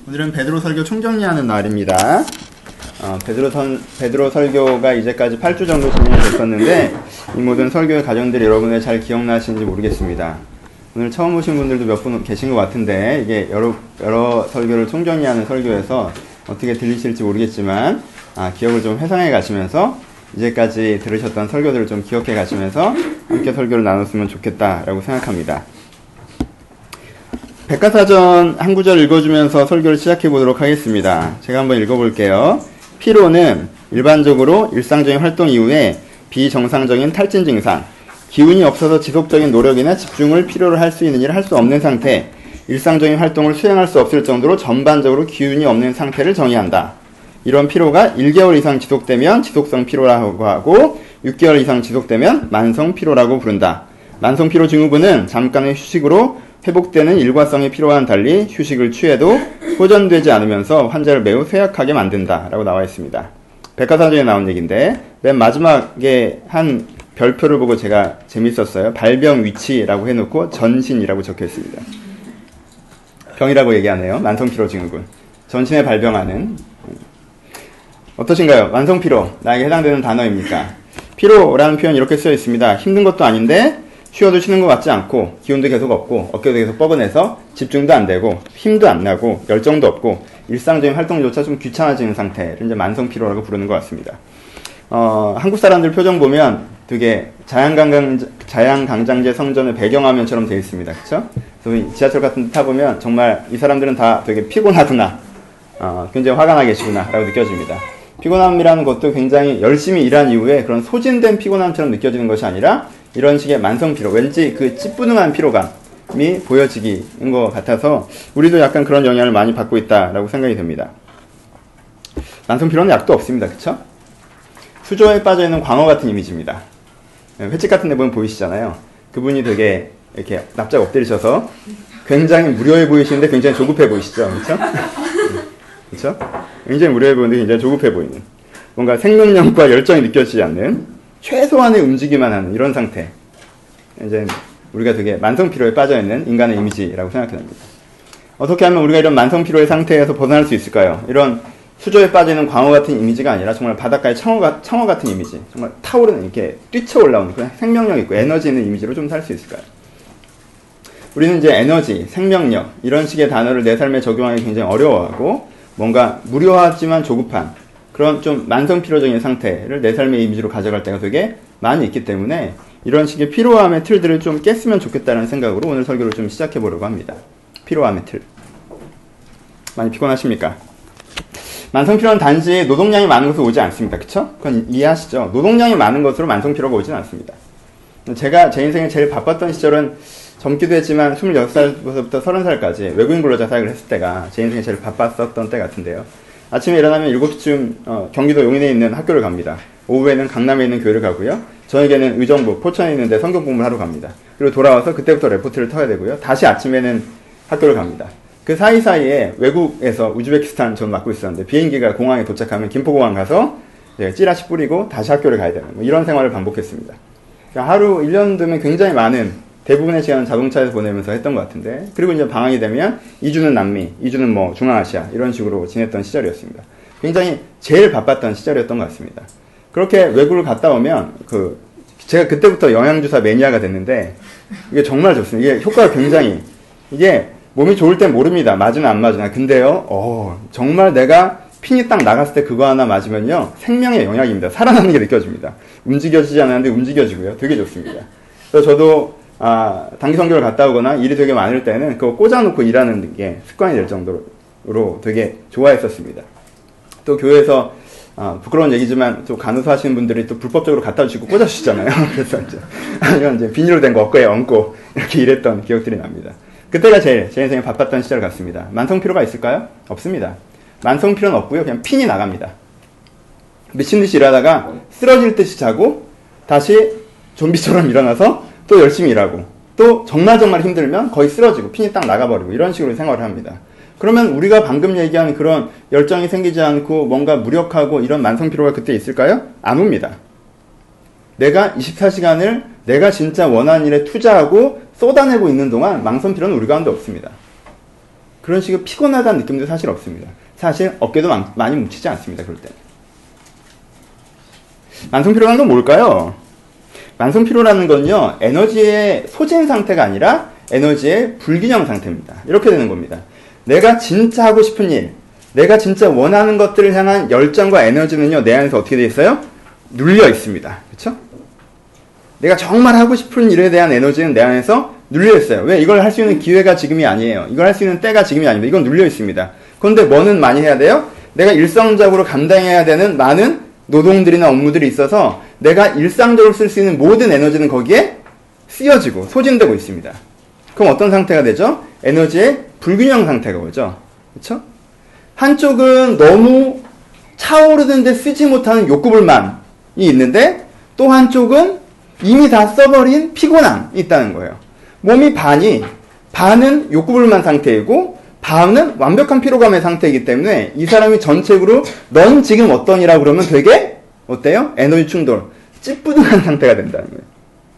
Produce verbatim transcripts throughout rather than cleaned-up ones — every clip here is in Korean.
오늘은 베드로 설교 총정리하는 날입니다. 어, 베드로, 선, 베드로 설교가 이제까지 팔 주 정도 진행이 됐었는데 이 모든 설교의 과정들이 여러분들 잘 기억나시는지 모르겠습니다. 오늘 처음 오신 분들도 몇 분 계신 것 같은데 이게 여러, 여러 설교를 총정리하는 설교에서 어떻게 들리실지 모르겠지만 아, 기억을 좀 회상해 가시면서 이제까지 들으셨던 설교들을 좀 기억해 가시면서 함께 설교를 나눴으면 좋겠다라고 생각합니다. 백과사전 한 구절 읽어주면서 설교를 시작해 보도록 하겠습니다. 제가 한번 읽어볼게요. 피로는 일반적으로 일상적인 활동 이후에 비정상적인 탈진 증상, 기운이 없어서 지속적인 노력이나 집중을 필요로 할 수 있는 일을 할 수 없는 상태, 일상적인 활동을 수행할 수 없을 정도로 전반적으로 기운이 없는 상태를 정의한다. 이런 피로가 일 개월 이상 지속되면 지속성 피로라고 하고 육 개월 이상 지속되면 만성 피로라고 부른다. 만성 피로 증후군은 잠깐의 휴식으로 회복되는 일과성의 피로와는 달리 휴식을 취해도 호전되지 않으면서 환자를 매우 쇠약하게 만든다 라고 나와 있습니다. 백과사전에 나온 얘기인데 맨 마지막에 한 별표를 보고 제가 재밌었어요. 발병 위치라고 해놓고 전신이라고 적혀 있습니다. 병이라고 얘기하네요. 만성피로 증후군. 전신에 발병하는. 어떠신가요? 만성피로 나에게 해당되는 단어입니까? 피로라는 표현이 이렇게 쓰여 있습니다. 힘든 것도 아닌데 쉬어도 쉬는 것 같지 않고 기운도 계속 없고 어깨도 계속 뻐근해서 집중도 안 되고 힘도 안 나고 열정도 없고 일상적인 활동조차 좀 귀찮아지는 상태를 이제 만성피로라고 부르는 것 같습니다. 어, 한국 사람들 표정 보면 되게 자양강장, 자양강장제 성전을 배경화면처럼 되어 있습니다. 그쵸? 그래서 지하철 같은 데 타보면 정말 이 사람들은 다 되게 피곤하구나, 어, 굉장히 화가 나 계시구나 라고 느껴집니다. 피곤함이라는 것도 굉장히 열심히 일한 이후에 그런 소진된 피곤함처럼 느껴지는 것이 아니라 이런 식의 만성피로, 왠지 그 찌뿌둥한 피로감이 보여지기인 것 같아서 우리도 약간 그런 영향을 많이 받고 있다라고 생각이 됩니다. 만성피로는 약도 없습니다. 그쵸? 수조에 빠져있는 광어 같은 이미지입니다. 횟집 같은 데 보면 보이시잖아요. 그분이 되게 이렇게 납작 엎드리셔서 굉장히 무료해 보이시는데 굉장히 조급해 보이시죠? 그쵸? 그쵸? 굉장히 무료해 보이는데 굉장히 조급해 보이는, 뭔가 생명력과 열정이 느껴지지 않는 최소한의 움직이만 하는 이런 상태. 이제 우리가 되게 만성피로에 빠져있는 인간의 이미지라고 생각합니다. 어떻게 하면 우리가 이런 만성피로의 상태에서 벗어날 수 있을까요? 이런 수조에 빠지는 광어 같은 이미지가 아니라 정말 바닷가의 청어, 청어 같은 이미지, 정말 타오르는, 이렇게 뛰쳐 올라오는 그런 생명력 있고 에너지 있는 이미지로 좀 살 수 있을까요? 우리는 이제 에너지, 생명력 이런 식의 단어를 내 삶에 적용하기 굉장히 어려워하고 뭔가 무료하지만 조급한 그런 좀 만성피로적인 상태를 내 삶의 이미지로 가져갈 때가 되게 많이 있기 때문에 이런 식의 피로함의 틀들을 좀 깼으면 좋겠다는 생각으로 오늘 설교를 좀 시작해 보려고 합니다. 피로함의 틀. 많이 피곤하십니까? 만성피로는 단지 노동량이 많은 것으로 오지 않습니다. 그쵸? 그건 이해하시죠? 노동량이 많은 것으로 만성피로가 오지는 않습니다. 제가 제 인생에 제일 바빴던 시절은 젊기도 했지만 스물여섯 살부터 서른 살까지 외국인 근로자 사역을 했을 때가 제 인생에 제일 바빴었던 때 같은데요. 아침에 일어나면 일곱 시쯤 어, 경기도 용인에 있는 학교를 갑니다. 오후에는 강남에 있는 교회를 가고요. 저녁에는 의정부, 포천에 있는 데 성경 공부를 하러 갑니다. 그리고 돌아와서 그때부터 레포트를 터야 되고요. 다시 아침에는 학교를 갑니다. 그 사이사이에 외국에서 우즈베키스탄 전 맡고 있었는데 비행기가 공항에 도착하면 김포공항 가서 찌라시 뿌리고 다시 학교를 가야 되는 뭐 이런 생활을 반복했습니다. 그러니까 하루 일 년 되면 굉장히 많은 대부분의 시간은 자동차에서 보내면서 했던 것 같은데, 그리고 이제 방학이 되면 이 주는 남미, 이 주는 뭐 중앙아시아 이런 식으로 지냈던 시절이었습니다. 굉장히 제일 바빴던 시절이었던 것 같습니다. 그렇게 외국을 갔다 오면 그 제가 그때부터 영양주사 매니아가 됐는데 이게 정말 좋습니다. 이게 효과가 굉장히, 이게 몸이 좋을 땐 모릅니다. 맞으나 안 맞으나. 근데요, 어, 정말 내가 핀이 딱 나갔을 때 그거 하나 맞으면요 생명의 영향입니다. 살아나는 게 느껴집니다. 움직여지지 않았는데 움직여지고요. 되게 좋습니다. 그래서 저도 아, 단기 선교를 갔다 오거나 일이 되게 많을 때는 그거 꽂아놓고 일하는 게 습관이 될 정도로 되게 좋아했었습니다. 또 교회에서 아, 부끄러운 얘기지만 또 간호사 하시는 분들이 또 불법적으로 갖다 주시고 꽂아주시잖아요. 그래서 이제 아니면 이제 비닐로 된 거 어깨에 얹고 이렇게 일했던 기억들이 납니다. 그때가 제일 제 인생에 바빴던 시절 같습니다. 만성피로가 있을까요? 없습니다. 만성피로는 없고요. 그냥 핀이 나갑니다. 미친듯이 일하다가 쓰러질 듯이 자고 다시 좀비처럼 일어나서 또 열심히 일하고 또 정말 정말 힘들면 거의 쓰러지고 핀이 딱 나가버리고 이런 식으로 생활을 합니다. 그러면 우리가 방금 얘기한 그런 열정이 생기지 않고 뭔가 무력하고 이런 만성피로가 그때 있을까요? 안 옵니다. 내가 이십사 시간을 내가 진짜 원하는 일에 투자하고 쏟아내고 있는 동안 만성피로는 우리 가운데 없습니다. 그런 식으로 피곤하다는 느낌도 사실 없습니다. 사실 어깨도 많, 많이 뭉치지 않습니다. 그럴 때는. 만성피로라는 건 뭘까요? 만성피로라는 건요, 에너지의 소진 상태가 아니라 에너지의 불균형 상태입니다. 이렇게 되는 겁니다. 내가 진짜 하고 싶은 일, 내가 진짜 원하는 것들을 향한 열정과 에너지는요, 내 안에서 어떻게 되어 있어요? 눌려 있습니다. 그렇죠? 내가 정말 하고 싶은 일에 대한 에너지는 내 안에서 눌려 있어요. 왜? 이걸 할 수 있는 기회가 지금이 아니에요. 이걸 할 수 있는 때가 지금이 아닙니다. 이건 눌려 있습니다. 그런데 뭐는 많이 해야 돼요? 내가 일상적으로 감당해야 되는 많은 노동들이나 업무들이 있어서 내가 일상적으로 쓸 수 있는 모든 에너지는 거기에 쓰여지고 소진되고 있습니다. 그럼 어떤 상태가 되죠? 에너지의 불균형 상태가 오죠. 그렇죠? 한쪽은 너무 차오르는데 쓰지 못하는 욕구불만이 있는데 또 한쪽은 이미 다 써버린 피곤함이 있다는 거예요. 몸이 반이 반은 욕구불만 상태이고 반은 완벽한 피로감의 상태이기 때문에 이 사람이 전체적으로 넌 지금 어떠니라 그러면 되게 어때요? 에너지 충돌, 찌뿌둥한 상태가 된다는 거예요.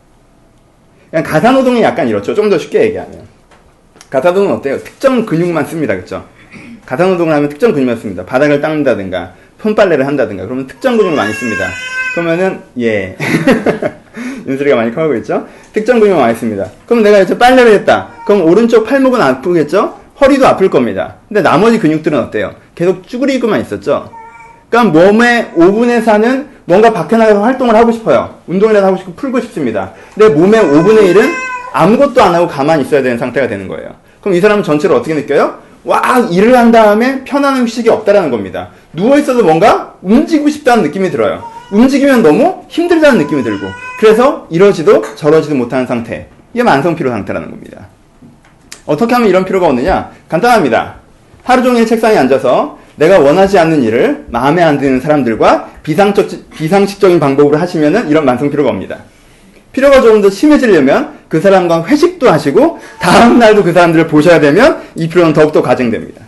그냥 가사노동이 약간 이렇죠. 좀 더 쉽게 얘기하면 가사노동은 어때요? 특정 근육만 씁니다. 그렇죠? 가사노동을 하면 특정 근육만 씁니다. 바닥을 닦는다든가 손빨래를 한다든가 그러면 특정 근육을 많이 씁니다. 그러면은 예 윤슬이가 많이 커가고 있죠? 특정 근육을 많이 씁니다. 그럼 내가 이제 빨래를 했다. 그럼 오른쪽 팔목은 아프겠죠? 허리도 아플 겁니다. 근데 나머지 근육들은 어때요? 계속 쭈그리고만 있었죠? 그러니까 몸의 오 분의 사는 뭔가 밖에 나가서 활동을 하고 싶어요. 운동이라도 하고 싶고 풀고 싶습니다. 근데 몸의 오 분의 일은 아무것도 안 하고 가만히 있어야 되는 상태가 되는 거예요. 그럼 이 사람은 전체를 어떻게 느껴요? 와, 일을 한 다음에 편안한 휴식이 없다라는 겁니다. 누워있어도 뭔가 움직이고 싶다는 느낌이 들어요. 움직이면 너무 힘들다는 느낌이 들고 그래서 이러지도 저러지도 못하는 상태. 이게 만성피로 상태라는 겁니다. 어떻게 하면 이런 피로가 오느냐? 간단합니다. 하루 종일 책상에 앉아서 내가 원하지 않는 일을 마음에 안 드는 사람들과 비상적, 비상식적인 방법으로 하시면은 이런 만성피로가 옵니다. 피로가 조금 더 심해지려면 그 사람과 회식도 하시고 다음날도 그 사람들을 보셔야 되면 이 피로는 더욱더 가중됩니다.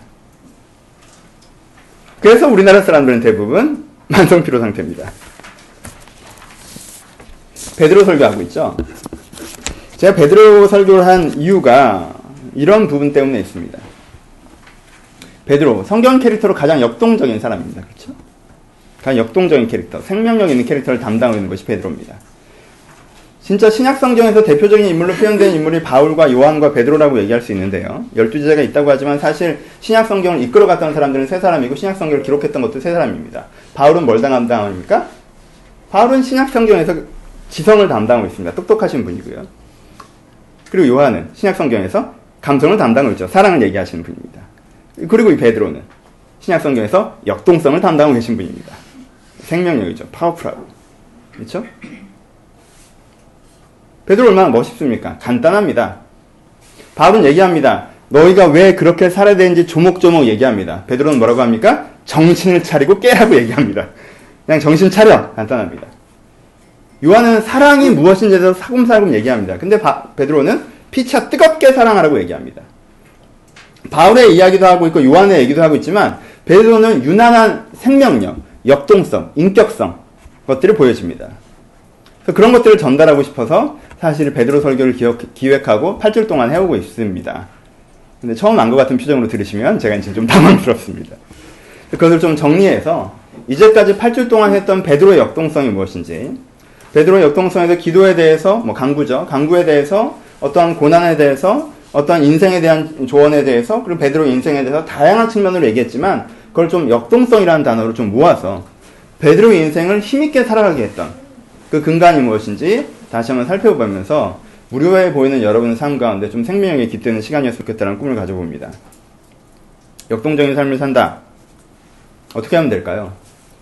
그래서 우리나라 사람들은 대부분 만성피로 상태입니다. 베드로 설교하고 있죠. 제가 베드로 설교를 한 이유가 이런 부분 때문에 있습니다. 베드로, 성경 캐릭터로 가장 역동적인 사람입니다. 그렇죠? 가장 역동적인 캐릭터, 생명력 있는 캐릭터를 담당하고 있는 것이 베드로입니다. 진짜 신약 성경에서 대표적인 인물로 표현된 인물이 바울과 요한과 베드로라고 얘기할 수 있는데요. 열두 제자가 있다고 하지만 사실 신약 성경을 이끌어갔던 사람들은 세 사람이고 신약 성경을 기록했던 것도 세 사람입니다. 바울은 뭘 담당합니까? 바울은 신약 성경에서 지성을 담당하고 있습니다. 똑똑하신 분이고요. 그리고 요한은 신약 성경에서 감성을 담당하고 있죠. 사랑을 얘기하시는 분입니다. 그리고 이 베드로는 신약 성경에서 역동성을 담당하고 계신 분입니다. 생명력이죠. 파워풀하고. 그렇죠? 베드로 얼마나 멋있습니까? 간단합니다. 바울은 얘기합니다. 너희가 왜 그렇게 살아야 되는지 조목조목 얘기합니다. 베드로는 뭐라고 합니까? 정신을 차리고 깨라고 얘기합니다. 그냥 정신 차려. 간단합니다. 요한은 사랑이 무엇인지에 대해서 사금사금 얘기합니다. 근데 바, 베드로는 피차 뜨겁게 사랑하라고 얘기합니다. 바울의 이야기도 하고 있고 요한의 얘기도 하고 있지만 베드로는 유난한 생명력, 역동성, 인격성 것들을 보여줍니다. 그래서 그런 것들을 전달하고 싶어서 사실 베드로 설교를 기억, 기획하고 팔 주 동안 해오고 있습니다. 근데 처음 안 것 같은 표정으로 들으시면 제가 이제 좀 당황스럽습니다. 그것을 좀 정리해서 이제까지 팔 주 동안 했던 베드로의 역동성이 무엇인지, 베드로의 역동성에서 기도에 대해서, 뭐 강구죠. 강구에 대해서, 어떠한 고난에 대해서, 어떠한 인생에 대한 조언에 대해서, 그리고 베드로의 인생에 대해서 다양한 측면으로 얘기했지만 그걸 좀 역동성이라는 단어로 좀 모아서 베드로의 인생을 힘있게 살아가게 했던 그 근간이 무엇인지 다시 한번 살펴보면서 무료해 보이는 여러분의 삶 가운데 좀 생명력이 깃드는 시간이었으면 좋겠다는 꿈을 가져봅니다. 역동적인 삶을 산다. 어떻게 하면 될까요?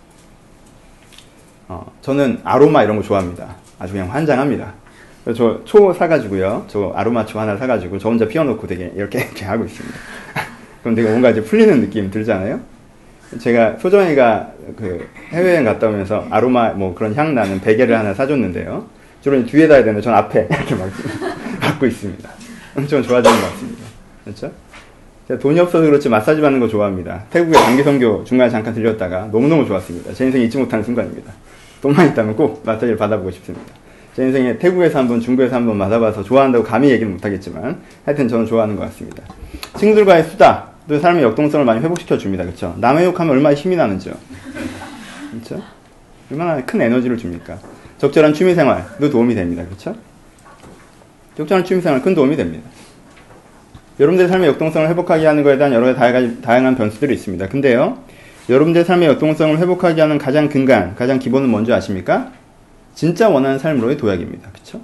어, 저는 아로마 이런 거 좋아합니다. 아주 그냥 환장합니다. 저 초 사가지고요. 저 아로마 초 하나 사가지고 저 혼자 피워놓고 되게 이렇게, 이렇게 하고 있습니다. 그럼 되게 뭔가 이제 풀리는 느낌 들잖아요? 제가 소정이가 그 해외여행 갔다 오면서 아로마 뭐 그런 향 나는 베개를 하나 사줬는데요. 주로 뒤에다 해야 되는데 전 앞에 이렇게 막 갖고 있습니다. 엄청 좋아지는 것 같습니다. 그렇죠? 제가 돈이 없어서 그렇지 마사지 받는 거 좋아합니다. 태국에 장기 선교 중간에 잠깐 들렸다가 너무너무 좋았습니다. 제 인생에 잊지 못하는 순간입니다. 돈만 있다면 꼭 마사지를 받아보고 싶습니다. 제 인생에 태국에서 한 번, 중국에서 한 번 맞아봐서 좋아한다고 감히 얘기는 못하겠지만 하여튼 저는 좋아하는 것 같습니다. 친구들과의 수다, 또 삶의 역동성을 많이 회복시켜 줍니다. 그렇죠? 남의 욕하면 얼마나 힘이 나는지요. 그렇죠? 얼마나 큰 에너지를 줍니까? 적절한 취미생활도 도움이 됩니다. 그렇죠? 적절한 취미생활 큰 도움이 됩니다. 여러분들의 삶의 역동성을 회복하게 하는 것에 대한 여러 가지 다양한 변수들이 있습니다. 근데요, 여러분들의 삶의 역동성을 회복하게 하는 가장 근간, 가장 기본은 뭔지 아십니까? 진짜 원하는 삶으로의 도약입니다. 그렇죠?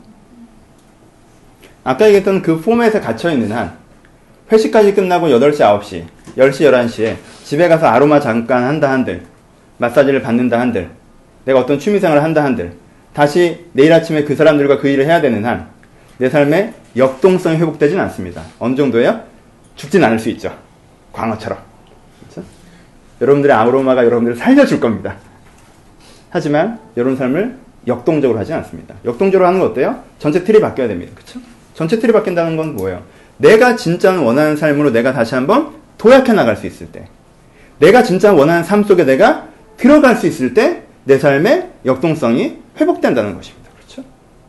아까 얘기했던 그 포맷에 갇혀있는 한, 회식까지 끝나고 여덟 시, 아홉 시, 열 시, 열한 시에 집에 가서 아로마 잠깐 한다 한들, 마사지를 받는다 한들, 내가 어떤 취미생활을 한다 한들, 다시 내일 아침에 그 사람들과 그 일을 해야 되는 한, 내 삶의 역동성이 회복되진 않습니다. 어느 정도예요? 죽진 않을 수 있죠. 광어처럼. 그렇죠? 여러분들의 아로마가 여러분들을 살려줄 겁니다. 하지만 여러분 삶을 역동적으로 하지 않습니다. 역동적으로 하는 거 어때요? 전체 틀이 바뀌어야 됩니다. 그렇죠? 전체 틀이 바뀐다는 건 뭐예요? 내가 진짜 원하는 삶으로 내가 다시 한번 도약해 나갈 수 있을 때, 내가 진짜 원하는 삶 속에 내가 들어갈 수 있을 때 내 삶의 역동성이 회복된다는 것입니다. 그렇죠?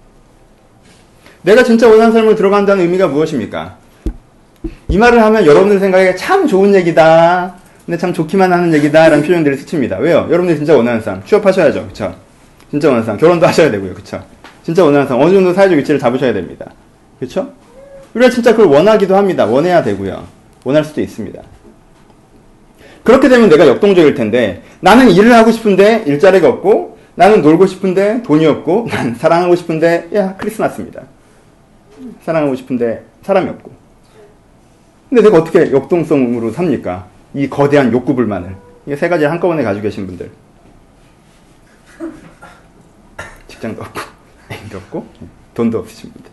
내가 진짜 원하는 삶으로 들어간다는 의미가 무엇입니까? 이 말을 하면 여러분들 생각에 참 좋은 얘기다, 근데 참 좋기만 하는 얘기다 라는 표현들이 스칩니다. 왜요? 여러분들이 진짜 원하는 삶 취업하셔야죠. 그렇죠? 진짜 원하는 삶 결혼도 하셔야 되고요. 그렇죠? 진짜 원하는 삶 어느 정도 사회적 위치를 잡으셔야 됩니다. 그렇죠? 우리가 진짜 그걸 원하기도 합니다. 원해야 되고요. 원할 수도 있습니다. 그렇게 되면 내가 역동적일 텐데, 나는 일을 하고 싶은데 일자리가 없고, 나는 놀고 싶은데 돈이 없고, 난 사랑하고 싶은데 야 크리스마스입니다. 사랑하고 싶은데 사람이 없고. 근데 내가 어떻게 역동성으로 삽니까? 이 거대한 욕구 불만을. 이게 세 가지 한꺼번에 가지고 계신 분들. 직장도 없고, 애인도 없고, 돈도 없으신 분들.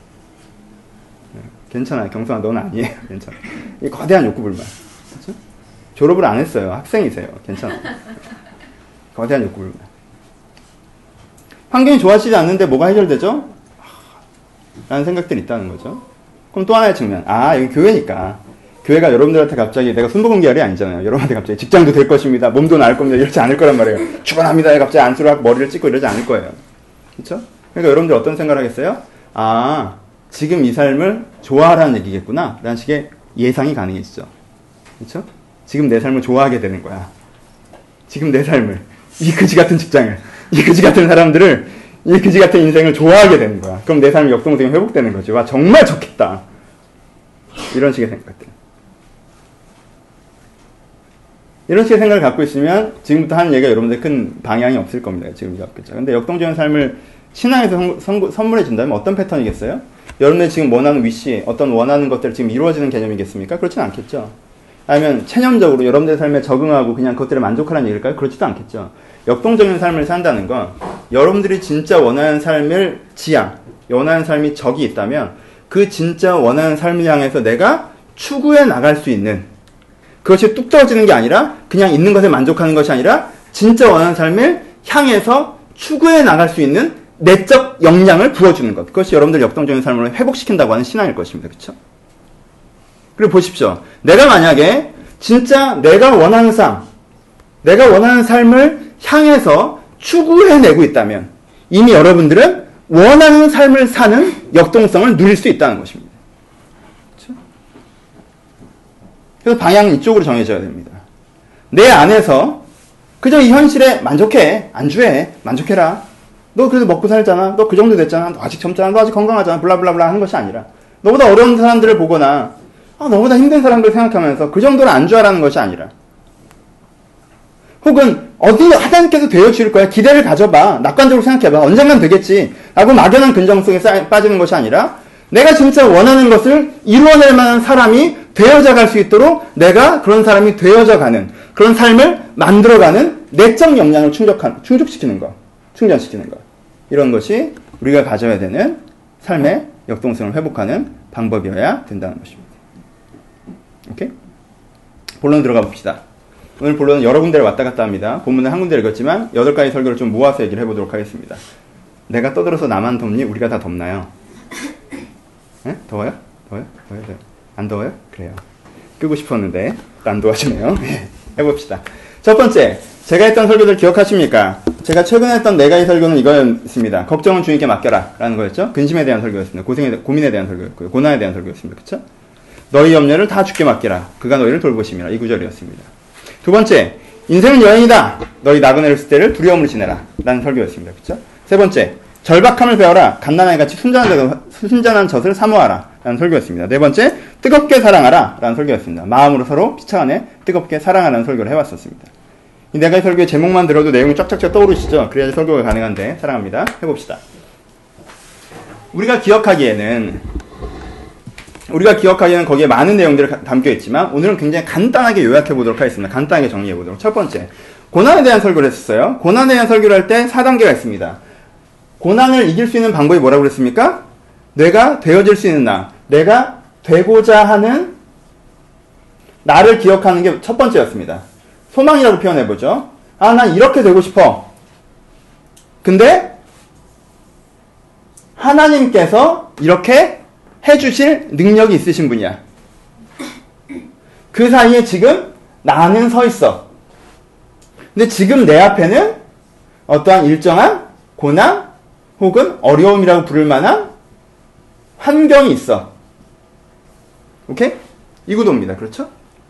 괜찮아요. 경성아, 넌 아니에요. 괜찮아. 이 거대한 욕구 불만. 그렇죠? 졸업을 안 했어요. 학생이세요. 괜찮아요. 거대한 욕구 불만. 환경이 좋아지지 않는데 뭐가 해결되죠? 라는 생각들이 있다는 거죠. 그럼 또 하나의 측면. 아, 여기 교회니까. 교회가 여러분들한테 갑자기, 내가 순복음계열이 아니잖아요. 여러분한테 갑자기 직장도 될 것입니다. 몸도 나을 겁니다. 이러지 않을 거란 말이에요. 축원합니다. 갑자기 안수를 하고 머리를 찍고 이러지 않을 거예요. 그렇죠? 그러니까 여러분들 어떤 생각을 하겠어요? 아, 지금 이 삶을 좋아하라는 얘기겠구나. 라는 식의 예상이 가능해지죠. 그렇죠? 지금 내 삶을 좋아하게 되는 거야. 지금 내 삶을, 이 그지 같은 직장을, 이 그지 같은 사람들을, 이 그지 같은 인생을 좋아하게 되는 거야. 그럼 내 삶의 역동성이 회복되는 거죠. 와, 정말 좋겠다. 이런 식의 생각들. 이런 식의 생각을 갖고 있으면 지금부터 하는 얘기가 여러분들 큰 방향이 없을 겁니다. 지금 이거 없겠죠. 근데 역동적인 삶을 신앙에서 선, 선, 선물해 준다면 어떤 패턴이겠어요? 여러분들이 지금 원하는 위시, 어떤 원하는 것들 지금 이루어지는 개념이겠습니까? 그렇지는 않겠죠. 아니면 체념적으로 여러분들의 삶에 적응하고 그냥 그것들에 만족하라는 얘기일까요? 그렇지도 않겠죠. 역동적인 삶을 산다는 건 여러분들이 진짜 원하는 삶을 지향, 원하는 삶이 적이 있다면 그 진짜 원하는 삶을 향해서 내가 추구해 나갈 수 있는, 그것이 뚝 떨어지는 게 아니라 그냥 있는 것에 만족하는 것이 아니라 진짜 원하는 삶을 향해서 추구해 나갈 수 있는 내적 역량을 부어주는 것. 그것이 여러분들 역동적인 삶을 회복시킨다고 하는 신앙일 것입니다. 그렇죠? 그리고 보십시오. 내가 만약에 진짜 내가 원하는 삶, 내가 원하는 삶을 향해서 추구해내고 있다면 이미 여러분들은 원하는 삶을 사는 역동성을 누릴 수 있다는 것입니다. 그렇죠? 그래서 방향은 이쪽으로 정해져야 됩니다. 내 안에서 그저 이 현실에 만족해, 안주해, 만족해라. 너 그래도 먹고 살잖아. 너 그 정도 됐잖아. 너 아직 젊잖아. 너 아직 건강하잖아. 블라블라블라 하는 것이 아니라 너보다 어려운 사람들을 보거나 아, 너보다 힘든 사람들 생각하면서 그 정도는 안주하라는 것이 아니라, 혹은 어디 하나님께서 되어주실 거야. 기대를 가져봐. 낙관적으로 생각해봐. 언젠간 되겠지. 라고 막연한 근정 속에 빠지는 것이 아니라 내가 진짜 원하는 것을 이루어낼 만한 사람이 되어져 갈 수 있도록 내가 그런 사람이 되어져 가는, 그런 삶을 만들어가는 내적 역량을 충족한, 충족시키는 것, 충전시키는 것. 이런 것이 우리가 가져야 되는 삶의 역동성을 회복하는 방법이어야 된다는 것입니다. 오케이? 본론 들어가 봅시다. 오늘 본론은 여러 군데를 왔다 갔다 합니다. 본문은 한 군데 읽었지만 여덟 가지 설교를 좀 모아서 얘기를 해보도록 하겠습니다. 내가 떠들어서 나만 덥니? 우리가 다 덥나요? 네? 더워요? 더워요? 더워요? 더워요? 안 더워요? 그래요. 끄고 싶었는데 안 도와주네요. 해봅시다. 첫 번째, 제가 했던 설교들 기억하십니까? 제가 최근에 했던 네 가지 설교는 이거였습니다. 걱정은 주님께 맡겨라 라는 거였죠. 근심에 대한 설교였습니다. 고생에, 고민에 대한 설교였고요. 고난에 대한 설교였습니다. 그쵸? 너희 염려를 다 주께 맡기라. 그가 너희를 돌보심이라. 이 구절이었습니다. 두 번째, 인생은 여행이다. 너희 나그네를 쓸 때를 두려움을 지내라. 라는 설교였습니다. 그렇죠? 세 번째, 절박함을 배워라. 갓난아이 같이 순전한, 순전한 젖을 사모하라. 라는 설교였습니다. 네 번째, 뜨겁게 사랑하라. 라는 설교였습니다. 마음으로 서로 피차 안에 뜨겁게 사랑하라는 설교를 해왔었습니다. 내가 이 설교의 제목만 들어도 내용이 쫙쫙쫙 떠오르시죠? 그래야지 설교가 가능한데, 사랑합니다. 해봅시다. 우리가 기억하기에는, 우리가 기억하기에는 거기에 많은 내용들이 담겨 있지만, 오늘은 굉장히 간단하게 요약해 보도록 하겠습니다. 간단하게 정리해 보도록. 첫 번째, 고난에 대한 설교를 했었어요. 고난에 대한 설교를 할 때 사 단계가 있습니다. 고난을 이길 수 있는 방법이 뭐라고 그랬습니까? 내가 되어질 수 있는 나, 내가 되고자 하는 나를 기억하는 게 첫 번째였습니다. 소망이라고 표현해보죠. 아, 난 이렇게 되고 싶어. 근데 하나님께서 이렇게 해주실 능력이 있으신 분이야. 그 사이에 지금 나는 서 있어. 근데 지금 내 앞에는 어떠한 일정한 고난 혹은 어려움이라고 부를 만한 환경이 있어. 오케이? 이 구도입니다. 그렇죠?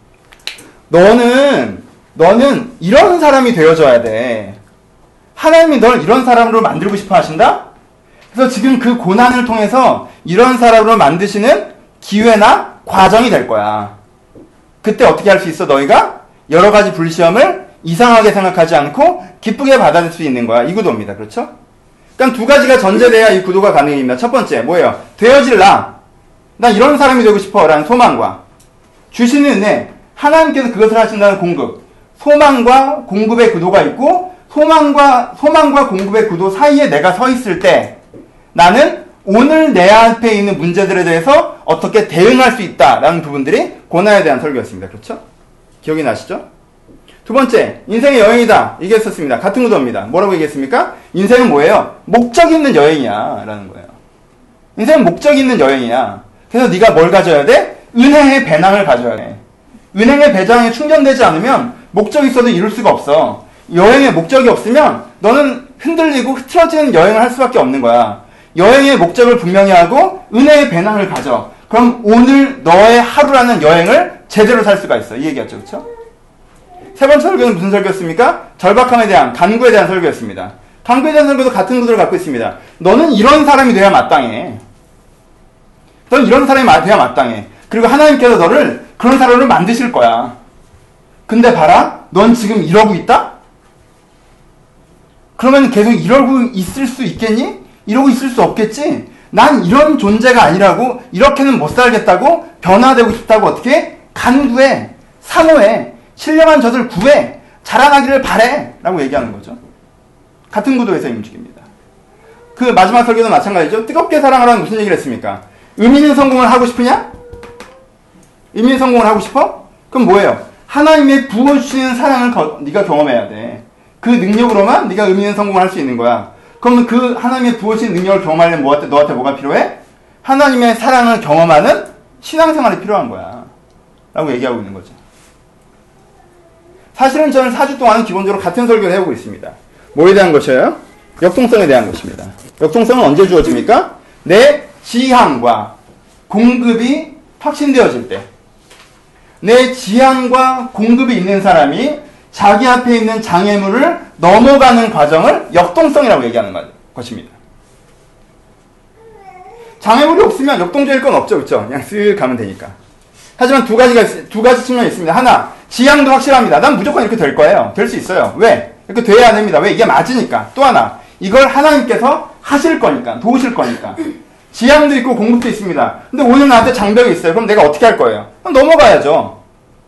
너는 너는 이런 사람이 되어줘야 돼. 하나님이 널 이런 사람으로 만들고 싶어 하신다? 그래서 지금 그 고난을 통해서 이런 사람으로 만드시는 기회나 과정이 될 거야. 그때 어떻게 할 수 있어? 너희가 여러 가지 불시험을 이상하게 생각하지 않고 기쁘게 받아들일 수 있는 거야. 이 구도입니다. 그렇죠? 그러니까 두 가지가 전제돼야 이 구도가 가능합니다. 첫 번째, 뭐예요? 되어질라. 나 이런 사람이 되고 싶어. 라는 소망과 주시는 은혜, 하나님께서 그것을 하신다는 공급. 소망과 공급의 구도가 있고 소망과 소망과 공급의 구도 사이에 내가 서 있을 때 나는 오늘 내 앞에 있는 문제들에 대해서 어떻게 대응할 수 있다라는 부분들이 고난에 대한 설교였습니다. 그렇죠? 기억이 나시죠? 두 번째, 인생의 여행이다. 얘기했었습니다. 같은 구도입니다. 뭐라고 얘기했습니까? 인생은 뭐예요? 목적 있는 여행이야 라는 거예요. 인생은 목적 있는 여행이야. 그래서 네가 뭘 가져야 돼? 은혜의 배낭을 가져야 돼. 은행의 배낭에 충전되지 않으면 목적이 있어도 이룰 수가 없어. 여행에 목적이 없으면 너는 흔들리고 흐트러지는 여행을 할 수밖에 없는 거야. 여행의 목적을 분명히 하고 은혜의 배낭을 가져. 그럼 오늘 너의 하루라는 여행을 제대로 살 수가 있어. 이 얘기였죠. 그렇죠? 세 번째 설교는 무슨 설교였습니까? 절박함에 대한, 간구에 대한 설교였습니다. 간구에 대한 설교도 같은 구도를 갖고 있습니다. 너는 이런 사람이 돼야 마땅해. 너는 이런 사람이 돼야 마땅해. 그리고 하나님께서 너를 그런 사람으로 만드실 거야. 근데 봐라, 넌 지금 이러고 있다? 그러면 계속 이러고 있을 수 있겠니? 이러고 있을 수 없겠지? 난 이런 존재가 아니라고, 이렇게는 못 살겠다고, 변화되고 싶다고 어떻게? 간구해, 사모해, 신령한 젖을 구해, 자라나기를 바래 라고 얘기하는 거죠. 같은 구도에서 움직입니다. 그 마지막 설교도 마찬가지죠. 뜨겁게 사랑하라는 무슨 얘기를 했습니까? 의미 있는 성공을 하고 싶으냐? 의미 있는 성공을 하고 싶어? 그럼 뭐예요? 하나님의 부어주시는 사랑을 거, 네가 경험해야 돼. 그 능력으로만 네가 의미 있는 성공을 할 수 있는 거야. 그럼 그 하나님의 부어주신 능력을 경험하려면 뭐한테, 너한테 뭐가 필요해? 하나님의 사랑을 경험하는 신앙생활이 필요한 거야. 라고 얘기하고 있는 거죠. 사실은 저는 사 주 동안은 기본적으로 같은 설교를 해오고 있습니다. 뭐에 대한 것이에요? 역동성에 대한 것입니다. 역동성은 언제 주어집니까? 내 지향과 공급이 확신되어질 때. 내 지향과 공급이 있는 사람이 자기 앞에 있는 장애물을 넘어가는 과정을 역동성이라고 얘기하는 것입니다. 장애물이 없으면 역동적일 건 없죠. 그렇죠? 그냥 쓱 가면 되니까. 하지만 두 가지가, 두 가지 측면이 있습니다. 하나, 지향도 확실합니다. 난 무조건 이렇게 될 거예요. 될 수 있어요. 왜? 이렇게 돼야 됩니다. 왜? 이게 맞으니까. 또 하나, 이걸 하나님께서 하실 거니까, 도우실 거니까. 지향도 있고 공급도 있습니다. 근데 오늘 나한테 장벽이 있어요. 그럼 내가 어떻게 할 거예요? 그럼 넘어가야죠.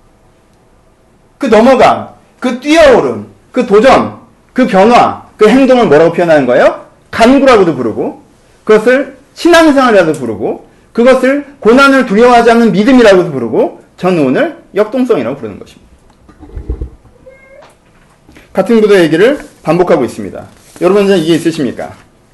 그 넘어감, 그 뛰어오름, 그 도전, 그 변화, 그 행동을 뭐라고 표현하는 거예요? 간구라고도 부르고, 그것을 신앙생활이라도 부르고, 그것을 고난을 두려워하지 않는 믿음이라고도 부르고, 저는 오늘 역동성이라고 부르는 것입니다. 같은 구도의 얘기를 반복하고 있습니다. 여러분은 이게 있으십니까?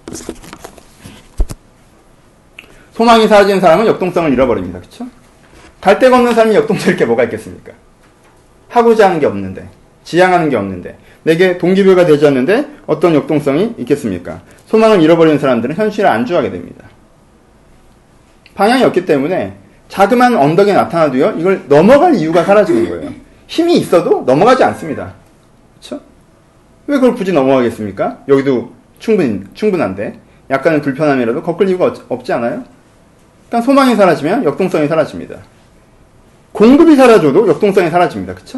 소망이 사라지는 사람은 역동성을 잃어버립니다. 그렇죠? 갈 데가 없는 사람이 역동적일 게 뭐가 있겠습니까? 하고자 하는 게 없는데, 지향하는 게 없는데, 내게 동기부여가 되지 않는데 어떤 역동성이 있겠습니까? 소망을 잃어버리는 사람들은 현실을 안주하게 됩니다. 방향이 없기 때문에 자그마한 언덕에 나타나도요, 이걸 넘어갈 이유가 사라지는 거예요. 힘이 있어도 넘어가지 않습니다. 그렇죠? 왜 그걸 굳이 넘어가겠습니까? 여기도 충분, 충분한데 약간의 불편함이라도 겪을 이유가 없지 않아요? 그러니까 소망이 사라지면 역동성이 사라집니다. 공급이 사라져도 역동성이 사라집니다. 그렇죠?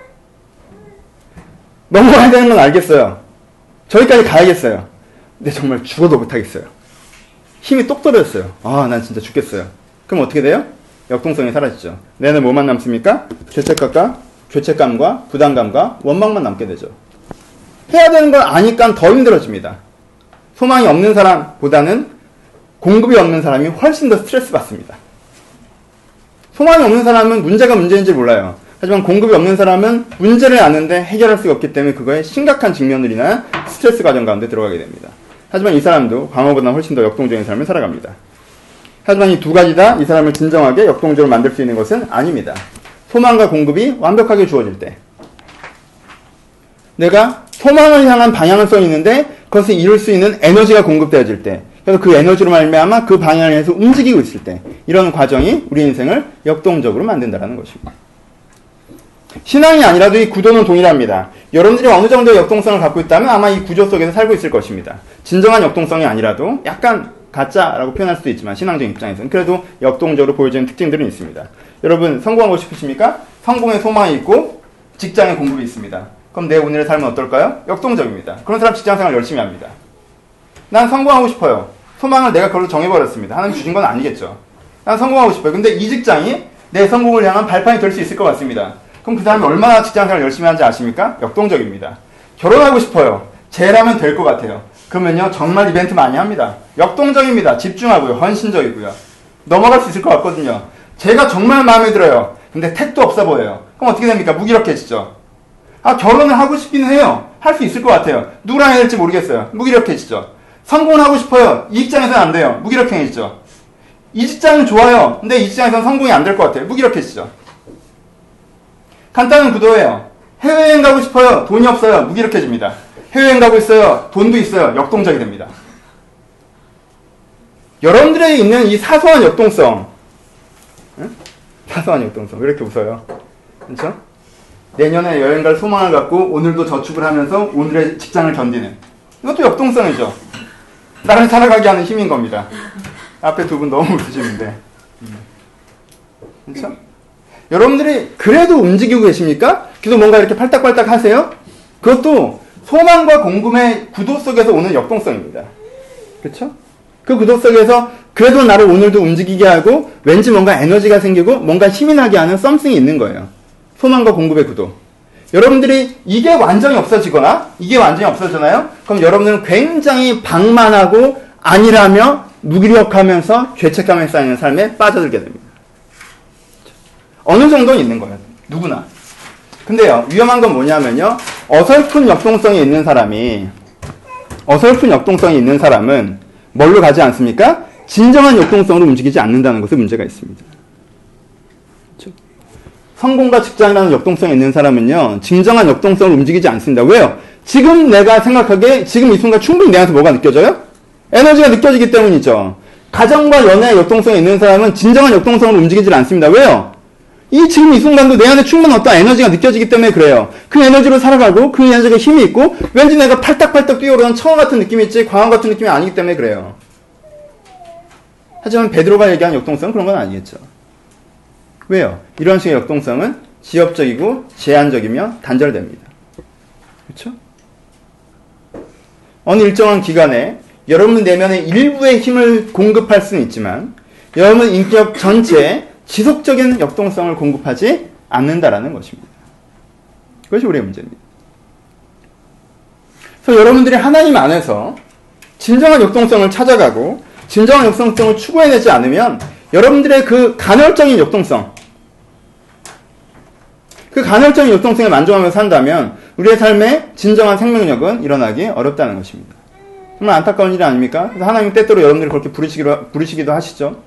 넘어가야 되는 건 알겠어요. 저기까지 가야겠어요. 근데 정말 죽어도 못하겠어요. 힘이 똑 떨어졌어요. 아, 난 진짜 죽겠어요. 그럼 어떻게 돼요? 역동성이 사라지죠. 내는 뭐만 남습니까? 죄책감과, 죄책감과 부담감과 원망만 남게 되죠. 해야 되는 걸 아니까 더 힘들어집니다. 소망이 없는 사람보다는 공급이 없는 사람이 훨씬 더 스트레스 받습니다. 소망이 없는 사람은 문제가 문제인지 몰라요. 하지만 공급이 없는 사람은 문제를 아는데 해결할 수가 없기 때문에 그거에 심각한 직면을 인한 스트레스 과정 가운데 들어가게 됩니다. 하지만 이 사람도 광어보다 훨씬 더 역동적인 삶을 살아갑니다. 하지만 이 두 가지 다 이 사람을 진정하게 역동적으로 만들 수 있는 것은 아닙니다. 소망과 공급이 완벽하게 주어질 때, 내가 소망을 향한 방향을 써 있는데 그것을 이룰 수 있는 에너지가 공급되어질 때, 그래서 그 에너지로 말미암아 그 방향을 해서 움직이고 있을 때, 이런 과정이 우리 인생을 역동적으로 만든다는 것입니다. 신앙이 아니라도 이 구조는 동일합니다. 여러분들이 어느 정도의 역동성을 갖고 있다면 아마 이 구조 속에서 살고 있을 것입니다. 진정한 역동성이 아니라도 약간 가짜라고 표현할 수도 있지만 신앙적인 입장에서는 그래도 역동적으로 보여지는 특징들은 있습니다. 여러분 성공하고 싶으십니까? 성공의 소망이 있고 직장의 공급이 있습니다. 그럼 내 오늘의 삶은 어떨까요? 역동적입니다. 그런 사람 직장생활 열심히 합니다. 난 성공하고 싶어요. 소망을 내가 그걸로 정해버렸습니다. 하나님 주신 건 아니겠죠. 난 성공하고 싶어요. 근데 이 직장이 내 성공을 향한 발판이 될 수 있을 것 같습니다. 그럼 그 사람이 얼마나 직장생활 열심히 하는지 아십니까? 역동적입니다. 결혼하고 싶어요. 쟤라면 될 것 같아요. 그러면요, 정말 이벤트 많이 합니다. 역동적입니다. 집중하고요. 헌신적이고요. 넘어갈 수 있을 것 같거든요. 제가 정말 마음에 들어요. 근데 택도 없어 보여요. 그럼 어떻게 됩니까? 무기력해지죠. 아, 결혼을 하고 싶기는 해요. 할 수 있을 것 같아요. 누구랑 해야 될지 모르겠어요. 무기력해지죠. 성공을 하고 싶어요. 이 직장에서는 안 돼요. 무기력해지죠. 이 직장은 좋아요. 근데 이 직장에서는 성공이 안 될 것 같아요. 무기력해지죠. 간단한 구도예요. 해외여행 가고 싶어요. 돈이 없어요. 무기력해집니다. 해외여행 가고 있어요. 돈도 있어요. 역동적이 됩니다. 여러분들에게 있는 이 사소한 역동성, 응? 사소한 역동성, 왜 이렇게 웃어요? 그렇죠? 내년에 여행 갈 소망을 갖고 오늘도 저축을 하면서 오늘의 직장을 견디는, 이것도 역동성이죠. 나를 살아가게 하는 힘인 겁니다. 앞에 두 분 너무 웃으시는데, 그렇죠? 여러분들이 그래도 움직이고 계십니까? 계속 뭔가 이렇게 팔딱팔딱 하세요? 그것도 소망과 공급의 구도 속에서 오는 역동성입니다. 그렇죠? 그 구도 속에서 그래도 나를 오늘도 움직이게 하고 왠지 뭔가 에너지가 생기고 뭔가 힘이 나게 하는 썸씽이 있는 거예요. 소망과 공급의 구도. 여러분들이 이게 완전히 없어지거나 이게 완전히 없어지나요? 그럼 여러분들은 굉장히 방만하고 아니라며 무기력하면서 죄책감에 쌓이는 삶에 빠져들게 됩니다. 어느 정도는 있는 거예요. 누구나. 근데요, 위험한 건 뭐냐면요, 어설픈 역동성이 있는 사람이, 어설픈 역동성이 있는 사람은 뭘로 가지 않습니까? 진정한 역동성으로 움직이지 않는다는 것에 문제가 있습니다. 그렇죠? 성공과 직장이라는 역동성이 있는 사람은요, 진정한 역동성으로 움직이지 않습니다. 왜요? 지금 내가 생각하기에 지금 이 순간 충분히 내 안에서 뭐가 느껴져요? 에너지가 느껴지기 때문이죠. 가정과 연애의 역동성이 있는 사람은 진정한 역동성으로 움직이지 않습니다. 왜요? 이 지금 이 순간도 내 안에 충분한 어떤 에너지가 느껴지기 때문에 그래요. 그 에너지로 살아가고 그 에너지가 힘이 있고 왠지 내가 팔딱팔딱 뛰어오르는 청어 같은 느낌이 있지 광원 같은 느낌이 아니기 때문에 그래요. 하지만 베드로가 얘기한 역동성은 그런 건 아니겠죠. 왜요? 이런 식의 역동성은 지엽적이고 제한적이며 단절됩니다. 그렇죠? 어느 일정한 기간에 여러분 내면의 일부의 힘을 공급할 수는 있지만 여러분 인격 전체에 지속적인 역동성을 공급하지 않는다라는 것입니다. 그것이 우리의 문제입니다. 그래서 여러분들이 하나님 안에서 진정한 역동성을 찾아가고 진정한 역동성을 추구해내지 않으면 여러분들의 그 간헐적인 역동성, 그 간헐적인 역동성에 만족하면서 산다면 우리의 삶에 진정한 생명력은 일어나기 어렵다는 것입니다. 정말 안타까운 일이 아닙니까? 그래서 하나님 때때로 여러분들이 그렇게 부르시기도, 부르시기도 하시죠.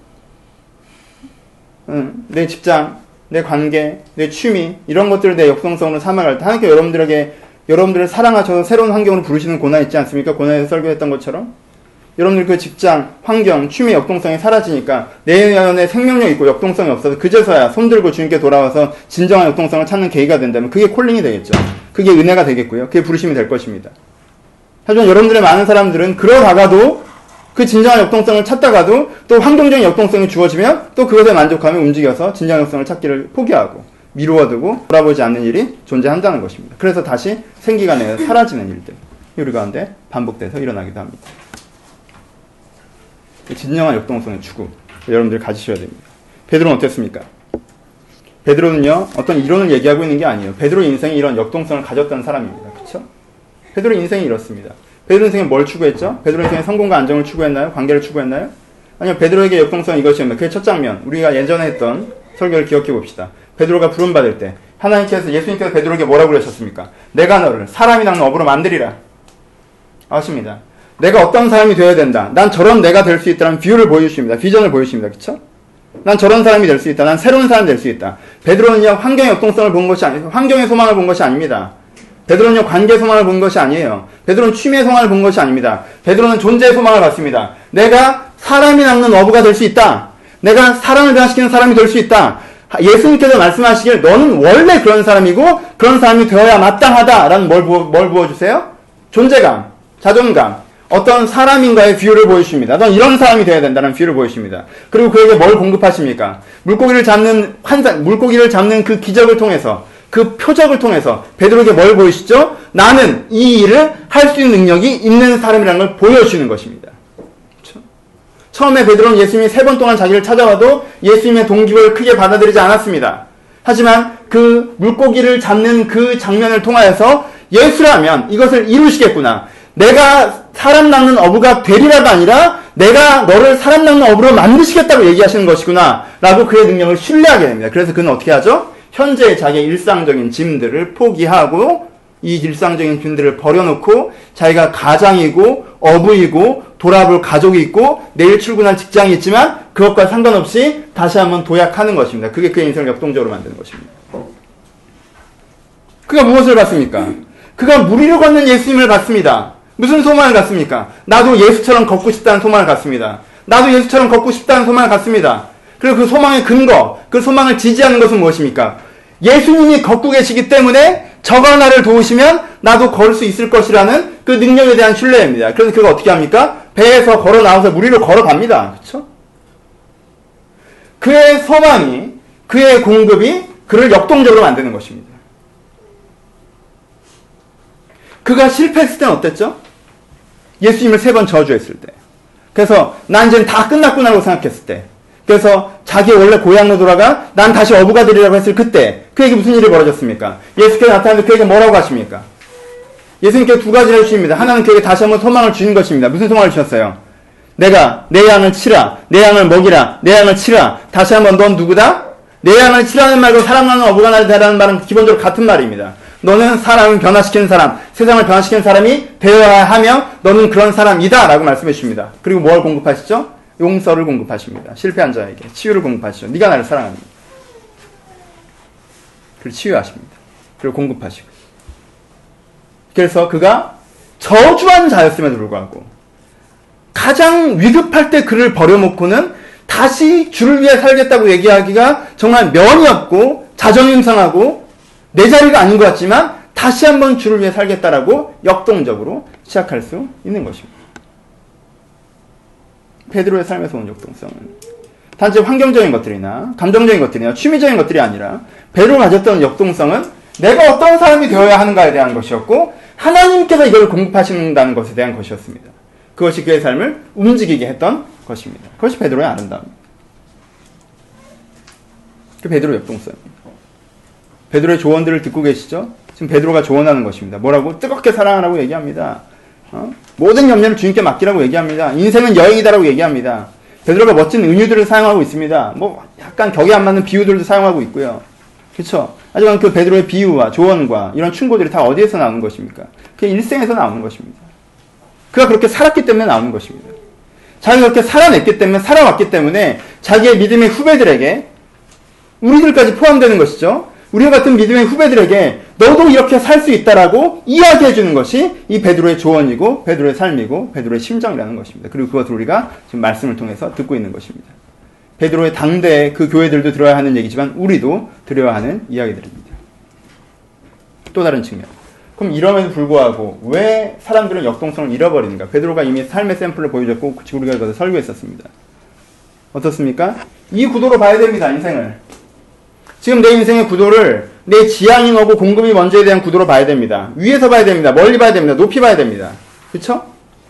응, 내 직장, 내 관계, 내 취미 이런 것들을 내 역동성으로 삼아갈 때 하나님께 여러분들에게 여러분들을 사랑하셔서 새로운 환경으로 부르시는 고난 있지 않습니까? 고난에서 설교했던 것처럼 여러분들 그 직장, 환경, 취미 역동성이 사라지니까 내 안에 생명력 있고 역동성이 없어서 그제서야 손들고 주님께 돌아와서 진정한 역동성을 찾는 계기가 된다면 그게 콜링이 되겠죠. 그게 은혜가 되겠고요. 그게 부르심이 될 것입니다. 하지만 여러분들의 많은 사람들은 그러다가도 그 진정한 역동성을 찾다가도 또 환경적인 역동성이 주어지면 또 그것에 만족하며 움직여서 진정한 역동성을 찾기를 포기하고 미루어두고 돌아보지 않는 일이 존재한다는 것입니다. 그래서 다시 생기가 내어 사라지는 일들 우리 가운데 반복돼서 일어나기도 합니다. 진정한 역동성의 추구 여러분들이 가지셔야 됩니다. 베드로는 어땠습니까? 베드로는요 어떤 이론을 얘기하고 있는 게 아니에요. 베드로 인생이 이런 역동성을 가졌던 사람입니다. 그렇죠? 베드로 인생이 이렇습니다. 베드로 인생이 뭘 추구했죠? 베드로 인생이 성공과 안정을 추구했나요? 관계를 추구했나요? 아니요. 베드로에게 역동성은 이것이었습니다. 그의 첫 장면 우리가 예전에 했던 설교를 기억해 봅시다. 베드로가 부름받을 때 하나님께서 예수님께서 베드로에게 뭐라고 그러셨습니까? 내가 너를 사람이 낚는 어부로 만들리라. 아십니다. 내가 어떤 사람이 되어야 된다. 난 저런 내가 될 수 있다는 비유를 보여주십니다. 비전을 보여주십니다. 그쵸? 난 저런 사람이 될 수 있다. 난 새로운 사람이 될 수 있다. 베드로는요, 환경의 역동성을 본 것이 아니, 환경의 소망을 본 것이 아닙니다. 베드로는요, 관계의 소망을 본 것이 아니에요. 베드로는 취미의 소망을 본 것이 아닙니다. 베드로는 존재의 소망을 봤습니다. 내가 사람이 낚는 어부가 될 수 있다. 내가 사람을 변화시키는 사람이 될 수 있다. 예수님께서 말씀하시길 너는 원래 그런 사람이고 그런 사람이 되어야 마땅하다라는 뭘, 부어, 뭘 부어주세요? 존재감, 자존감. 어떤 사람인가의 비유를 보여주십니다. 넌 이런 사람이 되어야 된다는 비유를 보여주십니다. 그리고 그에게 뭘 공급하십니까? 물고기를 잡는 환상, 물고기를 잡는 그 기적을 통해서, 그 표적을 통해서 베드로에게 뭘 보이시죠? 나는 이 일을 할 수 있는 능력이 있는 사람이라는 걸 보여주는 것입니다. 그렇죠? 처음에 베드로는 예수님이 세 번 동안 자기를 찾아와도 예수님의 동기부여를 크게 받아들이지 않았습니다. 하지만 그 물고기를 잡는 그 장면을 통하여서 예수라면 이것을 이루시겠구나. 내가 사람 낚는 어부가 되리라가 아니라 내가 너를 사람 낚는 어부로 만드시겠다고 얘기하시는 것이구나 라고 그의 능력을 신뢰하게 됩니다. 그래서 그는 어떻게 하죠? 현재 자기의 일상적인 짐들을 포기하고 이 일상적인 짐들을 버려놓고 자기가 가장이고 어부이고 돌아볼 가족이 있고 내일 출근할 직장이 있지만 그것과 상관없이 다시 한번 도약하는 것입니다. 그게 그의 인생을 역동적으로 만드는 것입니다. 그가 무엇을 봤습니까? 그가 물 위를 걷는 예수님을 봤습니다. 무슨 소망을 갖습니까? 나도 예수처럼 걷고 싶다는 소망을 갖습니다. 나도 예수처럼 걷고 싶다는 소망을 갖습니다. 그리고 그 소망의 근거, 그 소망을 지지하는 것은 무엇입니까? 예수님이 걷고 계시기 때문에 저가 나를 도우시면 나도 걸을 수 있을 것이라는 그 능력에 대한 신뢰입니다. 그래서 그가 어떻게 합니까? 배에서 걸어 나와서 물 위로 걸어갑니다. 그렇죠? 그의 소망이, 그의 공급이 그를 역동적으로 만드는 것입니다. 그가 실패했을 때는 어땠죠? 예수님을 세 번 저주했을 때. 그래서 난 이제 다 끝났구나라고 생각했을 때. 그래서 자기의 원래 고향으로 돌아가 난 다시 어부가 되리라고 했을 그때 그에게 무슨 일이 벌어졌습니까? 예수께서 나타나는데 그에게 뭐라고 하십니까? 예수님께서 두 가지를 해주십니다. 하나는 그에게 다시 한번 소망을 주신 것입니다. 무슨 소망을 주셨어요? 내가 내 양을 치라, 내 양을 먹이라, 내 양을 치라. 다시 한번 넌 누구다? 내 양을 치라는 말과 사람 낳는 어부가 되라는 말은 기본적으로 같은 말입니다. 너는 사람을 변화시키는 사람, 세상을 변화시키는 사람이 되어야 하며 너는 그런 사람이다 라고 말씀해 주십니다. 그리고 뭘 공급하시죠? 용서를 공급하십니다. 실패한 자에게 치유를 공급하시죠. 네가 나를 사랑합니다. 그리고 치유하십니다. 그리고 공급하시고. 그래서 그가 저주한 자였음에도 불구하고 가장 위급할 때 그를 버려놓고는 다시 주를 위해 살겠다고 얘기하기가 정말 면이 없고 자존심 상하고 내 자리가 아닌 것 같지만 다시 한번 주를 위해 살겠다라고 역동적으로 시작할 수 있는 것입니다. 베드로의 삶에서 온 역동성은 단지 환경적인 것들이나 감정적인 것들이나 취미적인 것들이 아니라 베드로가 가졌던 역동성은 내가 어떤 사람이 되어야 하는가에 대한 것이었고 하나님께서 이걸 공급하신다는 것에 대한 것이었습니다. 그것이 그의 삶을 움직이게 했던 것입니다. 그것이 베드로의 아름다움입니다. 그 베드로의 역동성입니다. 베드로의 조언들을 듣고 계시죠? 지금 베드로가 조언하는 것입니다. 뭐라고? 뜨겁게 사랑하라고 얘기합니다. 어? 모든 염려를 주님께 맡기라고 얘기합니다. 인생은 여행이다라고 얘기합니다. 베드로가 멋진 은유들을 사용하고 있습니다. 뭐 약간 격에 안 맞는 비유들도 사용하고 있고요. 그렇죠? 하지만 그 베드로의 비유와 조언과 이런 충고들이 다 어디에서 나오는 것입니까? 그의 일생에서 나오는 것입니다. 그가 그렇게 살았기 때문에 나오는 것입니다. 자기가 그렇게 살아냈기 때문에, 살아왔기 때문에 자기의 믿음의 후배들에게 우리들까지 포함되는 것이죠. 우리와 같은 믿음의 후배들에게 너도 이렇게 살 수 있다라고 이야기해 주는 것이 이 베드로의 조언이고 베드로의 삶이고 베드로의 심정이라는 것입니다. 그리고 그것을 우리가 지금 말씀을 통해서 듣고 있는 것입니다. 베드로의 당대의 그 교회들도 들어야 하는 얘기지만 우리도 들어야 하는 이야기들입니다. 또 다른 측면. 그럼 이럼에도 불구하고 왜 사람들은 역동성을 잃어버리는가? 베드로가 이미 삶의 샘플을 보여줬고 우리가 그것을 설교했었습니다. 어떻습니까? 이 구도로 봐야 됩니다. 인생을. 지금 내 인생의 구도를 내 지향이 뭐고 공급이 먼저에 대한 구도로 봐야 됩니다. 위에서 봐야 됩니다. 멀리 봐야 됩니다. 높이 봐야 됩니다. 그렇죠?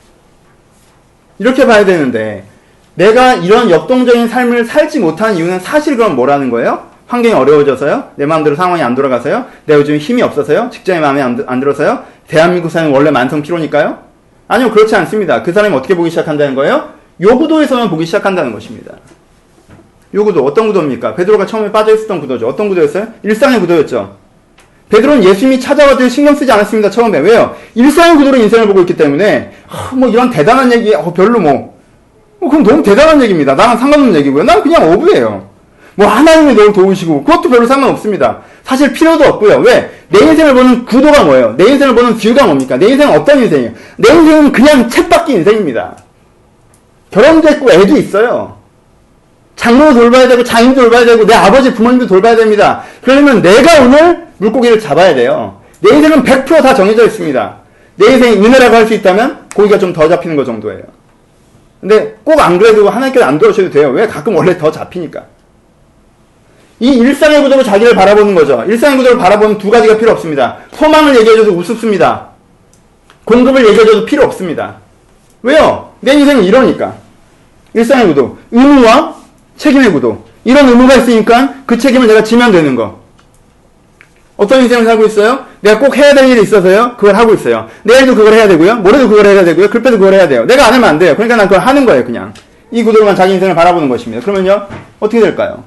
이렇게 봐야 되는데 내가 이런 역동적인 삶을 살지 못한 이유는 사실 그럼 뭐라는 거예요? 환경이 어려워져서요? 내 마음대로 상황이 안 돌아가서요? 내가 요즘 힘이 없어서요? 직장이 마음에 안, 안 들어서요? 대한민국 사회는 원래 만성 피로니까요? 아니요, 그렇지 않습니다. 그 사람이 어떻게 보기 시작한다는 거예요? 요 구도에서만 보기 시작한다는 것입니다. 요 구도, 어떤 구도입니까? 베드로가 처음에 빠져있었던 구도죠. 어떤 구도였어요? 일상의 구도였죠. 베드로는 예수님이 찾아와도 신경 쓰지 않았습니다. 처음에. 왜요? 일상의 구도로 인생을 보고 있기 때문에 아, 뭐 이런 대단한 얘기 어, 별로 뭐, 뭐 그럼 너무 대단한 얘기입니다. 나랑 상관없는 얘기고요. 난 그냥 어부예요. 뭐 하나님이 너를 도우시고 그것도 별로 상관없습니다. 사실 필요도 없고요. 왜? 내 인생을 보는 구도가 뭐예요? 내 인생을 보는 뷰가 뭡니까? 내 인생은 어떤 인생이에요? 내 인생은 그냥 쳇바퀴 인생입니다. 결혼도 했고 애도 있어요. 장모도 돌봐야 되고 장인도 돌봐야 되고 내 아버지 부모님도 돌봐야 됩니다. 그러려면 내가 오늘 물고기를 잡아야 돼요. 내 인생은 백 퍼센트 다 정해져 있습니다. 내 인생이 은혜라고 할 수 있다면 고기가 좀 더 잡히는 것 정도예요. 근데 꼭 안 그래도 하나님께서 안 도우셔도 돼요. 왜? 가끔 원래 더 잡히니까. 이 일상의 구도로 자기를 바라보는 거죠. 일상의 구도를 바라보는 두 가지가 필요 없습니다. 소망을 얘기해줘도 우습습니다. 공급을 얘기해줘도 필요 없습니다. 왜요? 내 인생은 이러니까. 일상의 구도. 의무와 책임의 구도. 이런 의무가 있으니까 그 책임을 내가 지면 되는 거. 어떤 인생을 살고 있어요? 내가 꼭 해야 될 일이 있어서요. 그걸 하고 있어요. 내일도 그걸 해야 되고요. 모레도 그걸 해야 되고요. 글빼도 그걸 해야 돼요. 내가 안 하면 안 돼요. 그러니까 난 그걸 하는 거예요. 그냥. 이 구도로만 자기 인생을 바라보는 것입니다. 그러면요. 어떻게 될까요?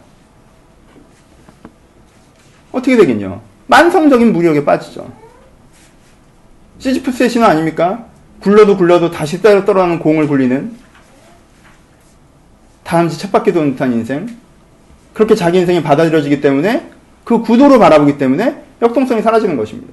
어떻게 되겠냐? 만성적인 무력에 빠지죠. 시지프스의 신화 아닙니까? 굴러도 굴러도 다시 따로 떨어가는 공을 굴리는 다람쥐 쳇바퀴 도는 듯한 인생. 그렇게 자기 인생이 받아들여지기 때문에 그 구도로 바라보기 때문에 역동성이 사라지는 것입니다.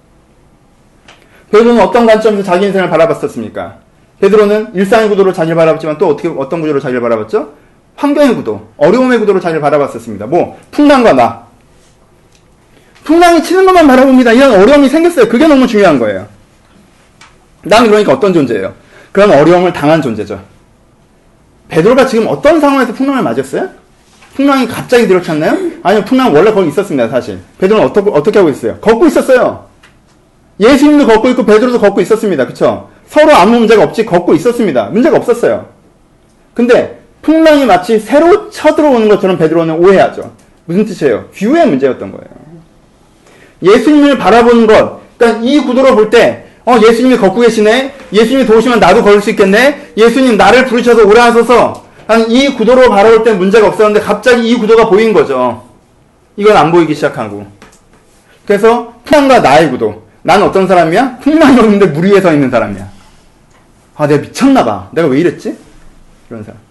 베드로는 어떤 관점에서 자기 인생을 바라봤었습니까? 베드로는 일상의 구도로 자기를 바라봤지만 또 어떻게 어떤 구조로 자기를 바라봤죠? 환경의 구도, 어려움의 구도로 자기를 바라봤었습니다. 뭐 풍랑과 나. 풍랑이 치는 것만 바라봅니다. 이런 어려움이 생겼어요. 그게 너무 중요한 거예요. 나는 그러니까 어떤 존재예요? 그런 어려움을 당한 존재죠. 베드로가 지금 어떤 상황에서 풍랑을 맞았어요? 풍랑이 갑자기 들어찼나요? 아니요, 풍랑은 원래 거기 있었습니다, 사실. 베드로는 어떻게, 어떻게 하고 있어요? 걷고 있었어요. 예수님도 걷고 있고, 베드로도 걷고 있었습니다. 그쵸? 서로 아무 문제가 없이 걷고 있었습니다. 문제가 없었어요. 근데, 풍랑이 마치 새로 쳐들어오는 것처럼 베드로는 오해하죠. 무슨 뜻이에요? 뷰의 문제였던 거예요. 예수님을 바라보는 것, 그러니까 이 구도로 볼 때, 어, 예수님이 걷고 계시네? 예수님이 도우시면 나도 걸을 수 있겠네? 예수님 나를 부르셔서 오래 하소서. 이 구도로 바라볼 땐 문제가 없었는데 갑자기 이 구도가 보인 거죠. 이건 안 보이기 시작하고. 그래서 풍랑과 나의 구도. 나는 어떤 사람이야? 풍랑이 오는데 물 위에 서 있는 사람이야. 아, 내가 미쳤나 봐. 내가 왜 이랬지? 이런 사람.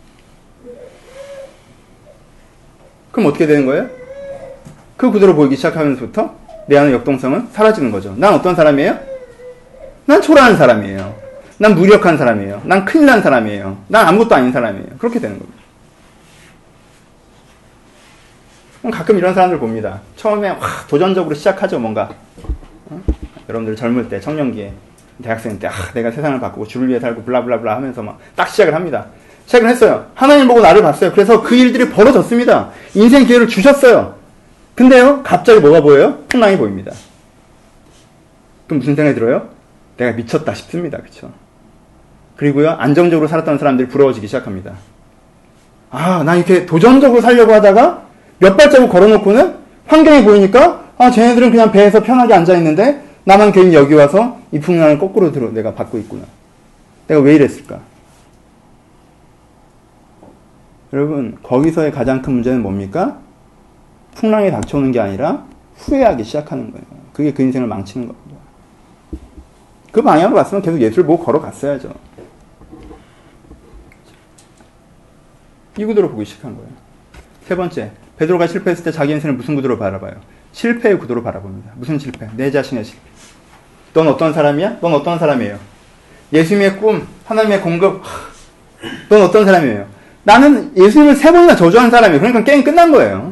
그럼 어떻게 되는 거예요? 그 구도로 보이기 시작하면서부터 내 안의 역동성은 사라지는 거죠. 난 어떤 사람이에요? 난 초라한 사람이에요. 난 무력한 사람이에요. 난 큰일 난 사람이에요. 난 아무것도 아닌 사람이에요. 그렇게 되는 겁니다. 가끔 이런 사람들 봅니다. 처음에 확 도전적으로 시작하죠, 뭔가. 어? 여러분들 젊을 때, 청년기에, 대학생 때, 아, 내가 세상을 바꾸고 주를 위해 살고 블라블라블라 하면서 막 딱 시작을 합니다. 시작을 했어요. 하나님 보고 나를 봤어요. 그래서 그 일들이 벌어졌습니다. 인생 기회를 주셨어요. 근데요, 갑자기 뭐가 보여요? 풍랑이 보입니다. 그럼 무슨 생각이 들어요? 내가 미쳤다 싶습니다. 그쵸? 그리고요, 안정적으로 살았던 사람들이 부러워지기 시작합니다. 아, 나 이렇게 도전적으로 살려고 하다가 몇 발자국 걸어놓고는 환경이 보이니까 아, 쟤네들은 그냥 배에서 편하게 앉아있는데 나만 괜히 여기 와서 이 풍랑을 거꾸로 들어 내가 받고 있구나. 내가 왜 이랬을까? 여러분, 거기서의 가장 큰 문제는 뭡니까? 풍랑이 닥쳐오는 게 아니라 후회하기 시작하는 거예요. 그게 그 인생을 망치는 겁니다. 그 방향으로 갔으면 계속 예수를 보고 걸어갔어야죠. 이 구도로 보기 시작한 거예요. 세 번째, 베드로가 실패했을 때 자기 인생을 무슨 구도로 바라봐요? 실패의 구도로 바라봅니다. 무슨 실패? 내 자신의 실패. 넌 어떤 사람이야? 넌 어떤 사람이에요? 예수님의 꿈, 하나님의 공급, 넌 어떤 사람이에요? 나는 예수님을 세 번이나 저주한 사람이에요. 그러니까 게임 끝난 거예요.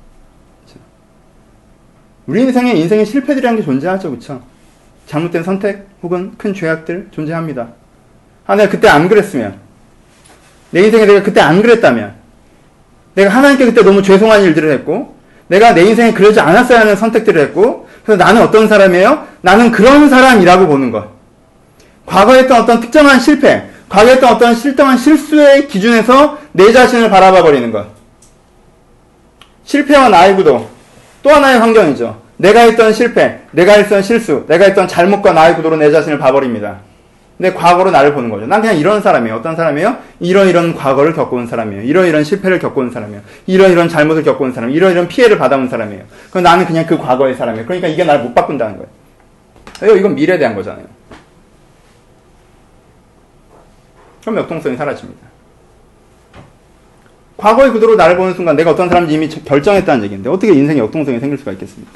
우리 인생에 인생의 실패들이라는 게 존재하죠. 그렇죠? 잘못된 선택 혹은 큰 죄악들 존재합니다. 아, 내가 그때 안 그랬으면, 내 인생에 내가 그때 안 그랬다면, 내가 하나님께 그때 너무 죄송한 일들을 했고, 내가 내 인생에 그러지 않았어야 하는 선택들을 했고, 그래서 나는 어떤 사람이에요? 나는 그런 사람이라고 보는 것. 과거에 했던 어떤 특정한 실패, 과거에 했던 어떤 실정한 실수의 기준에서 내 자신을 바라봐 버리는 것. 실패와 나의 구도, 또 하나의 환경이죠. 내가 했던 실패, 내가 했던 실수, 내가 했던 잘못과 나의 구도로 내 자신을 봐버립니다. 내 과거로 나를 보는 거죠. 난 그냥 이런 사람이에요. 어떤 사람이에요? 이런 이런 과거를 겪어온 사람이에요. 이런 이런 실패를 겪어온 사람이에요. 이런 이런 잘못을 겪어온 사람이에요. 이런 이런 피해를 받아온 사람이에요. 그럼 나는 그냥 그 과거의 사람이에요. 그러니까 이게 나를 못 바꾼다는 거예요. 이건 미래에 대한 거잖아요. 그럼 역동성이 사라집니다. 과거의 구도로 나를 보는 순간 내가 어떤 사람인지 이미 결정했다는 얘기인데 어떻게 인생에 역동성이 생길 수가 있겠습니까?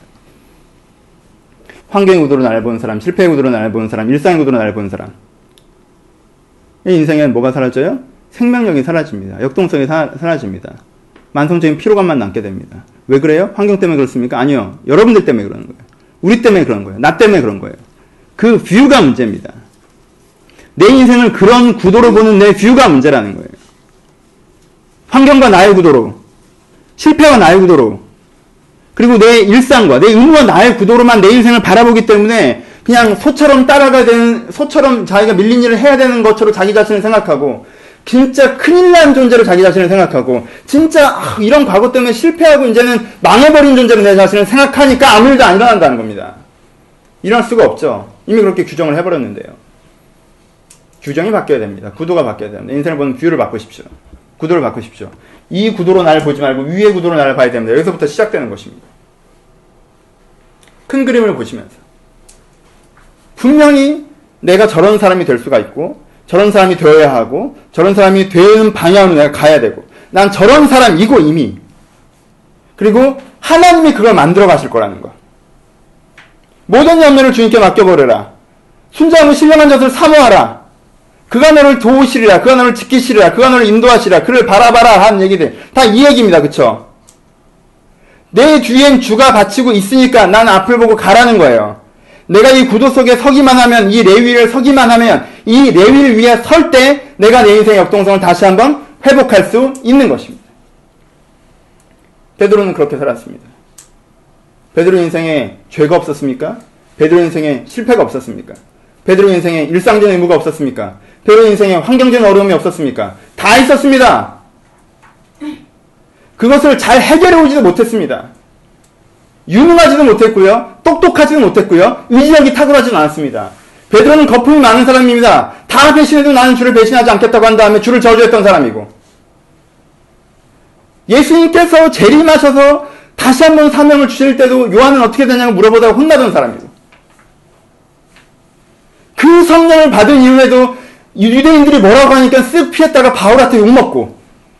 환경의 구도로 나를 보는 사람, 실패의 구도로 나를 보는 사람, 일상의 구도로 나를 보는 사람. 이 인생에 뭐가 사라져요? 생명력이 사라집니다. 역동성이 사, 사라집니다. 만성적인 피로감만 남게 됩니다. 왜 그래요? 환경 때문에 그렇습니까? 아니요. 여러분들 때문에 그러는 거예요. 우리 때문에 그런 거예요. 나 때문에 그런 거예요. 그 뷰가 문제입니다. 내 인생을 그런 구도로 보는 내 뷰가 문제라는 거예요. 환경과 나의 구도로, 실패와 나의 구도로, 그리고 내 일상과 내 의무와 나의 구도로만 내 인생을 바라보기 때문에 그냥 소처럼 따라가야 되는, 소처럼 자기가 밀린 일을 해야 되는 것처럼 자기 자신을 생각하고, 진짜 큰일 난 존재로 자기 자신을 생각하고, 진짜 아, 이런 과거 때문에 실패하고 이제는 망해버린 존재로 내 자신을 생각하니까 아무 일도 안 일어난다는 겁니다. 일어날 수가 없죠. 이미 그렇게 규정을 해버렸는데요. 규정이 바뀌어야 됩니다. 구도가 바뀌어야 됩니다. 인생을 보는 뷰를 바꾸십시오. 구도를 바꾸십시오. 이 구도로 나를 보지 말고 위의 구도로 나를 봐야 됩니다. 여기서부터 시작되는 것입니다. 큰 그림을 보시면서 분명히 내가 저런 사람이 될 수가 있고 저런 사람이 되어야 하고 저런 사람이 되는 방향으로 내가 가야 되고 난 저런 사람이고 이미 그리고 하나님이 그걸 만들어 가실 거라는 거. 모든 염려를 주님께 맡겨버려라. 순자하고 신령한 자들 사모하라. 그가 너를 도우시리라. 그가 너를 지키시리라. 그가 너를 인도하시리라. 그를 바라봐라 하는 얘기들. 다 이 얘기입니다. 그쵸? 내 뒤엔 주가 바치고 있으니까 난 앞을 보고 가라는 거예요. 내가 이 구도 속에 서기만 하면, 이 레위를 서기만 하면, 이 레위를 위해 설 때 내가 내 인생의 역동성을 다시 한번 회복할 수 있는 것입니다. 베드로는 그렇게 살았습니다. 베드로 인생에 죄가 없었습니까? 베드로 인생에 실패가 없었습니까? 베드로 인생에 일상적인 의무가 없었습니까? 베드로 인생에 환경적인 어려움이 없었습니까? 다 있었습니다. 그것을 잘 해결해 오지도 못했습니다. 유능하지도 못했고요. 똑똑하지도 못했고요. 의지력이 탁월하지는 않았습니다. 베드로는 거품이 많은 사람입니다. 다 배신해도 나는 주를 배신하지 않겠다고 한 다음에 주를 저주했던 사람이고 예수님께서 재림하셔서 다시 한번 사명을 주실 때도 요한은 어떻게 되냐고 물어보다가 혼나던 사람이고 그 성령을 받은 이후에도 유대인들이 뭐라고 하니까 쓱 피했다가 바울한테 욕먹고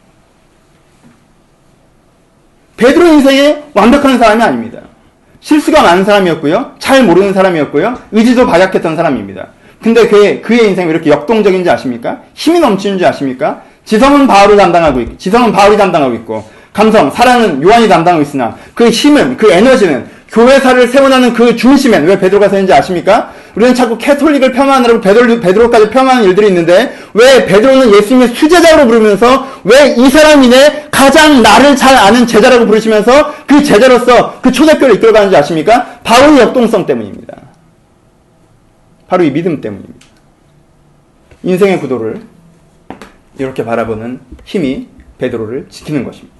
베드로 인생에 완벽한 사람이 아닙니다. 실수가 많은 사람이었고요. 잘 모르는 사람이었고요. 의지도 바약했던 사람입니다. 근데 그의, 그의 인생이 왜 이렇게 역동적인지 아십니까? 힘이 넘치는지 아십니까? 지성은 바울이 담당하고 있고 지성은 바울이 담당하고 있고 감성, 사랑은 요한이 담당하고 있으나 그 힘은, 그 에너지는 교회사를 세워나는 그 중심엔 왜 베드로가 서 있는지 아십니까? 우리는 자꾸 캐톨릭을 폄하하느라고 베드로, 베드로까지 폄하하는 일들이 있는데 왜 베드로는 예수님의 수제자로 부르면서 왜 이 사람이네 가장 나를 잘 아는 제자라고 부르시면서 그 제자로서 그 초대교회를 이끌어가는지 아십니까? 바로 이 역동성 때문입니다. 바로 이 믿음 때문입니다. 인생의 구도를 이렇게 바라보는 힘이 베드로를 지키는 것입니다.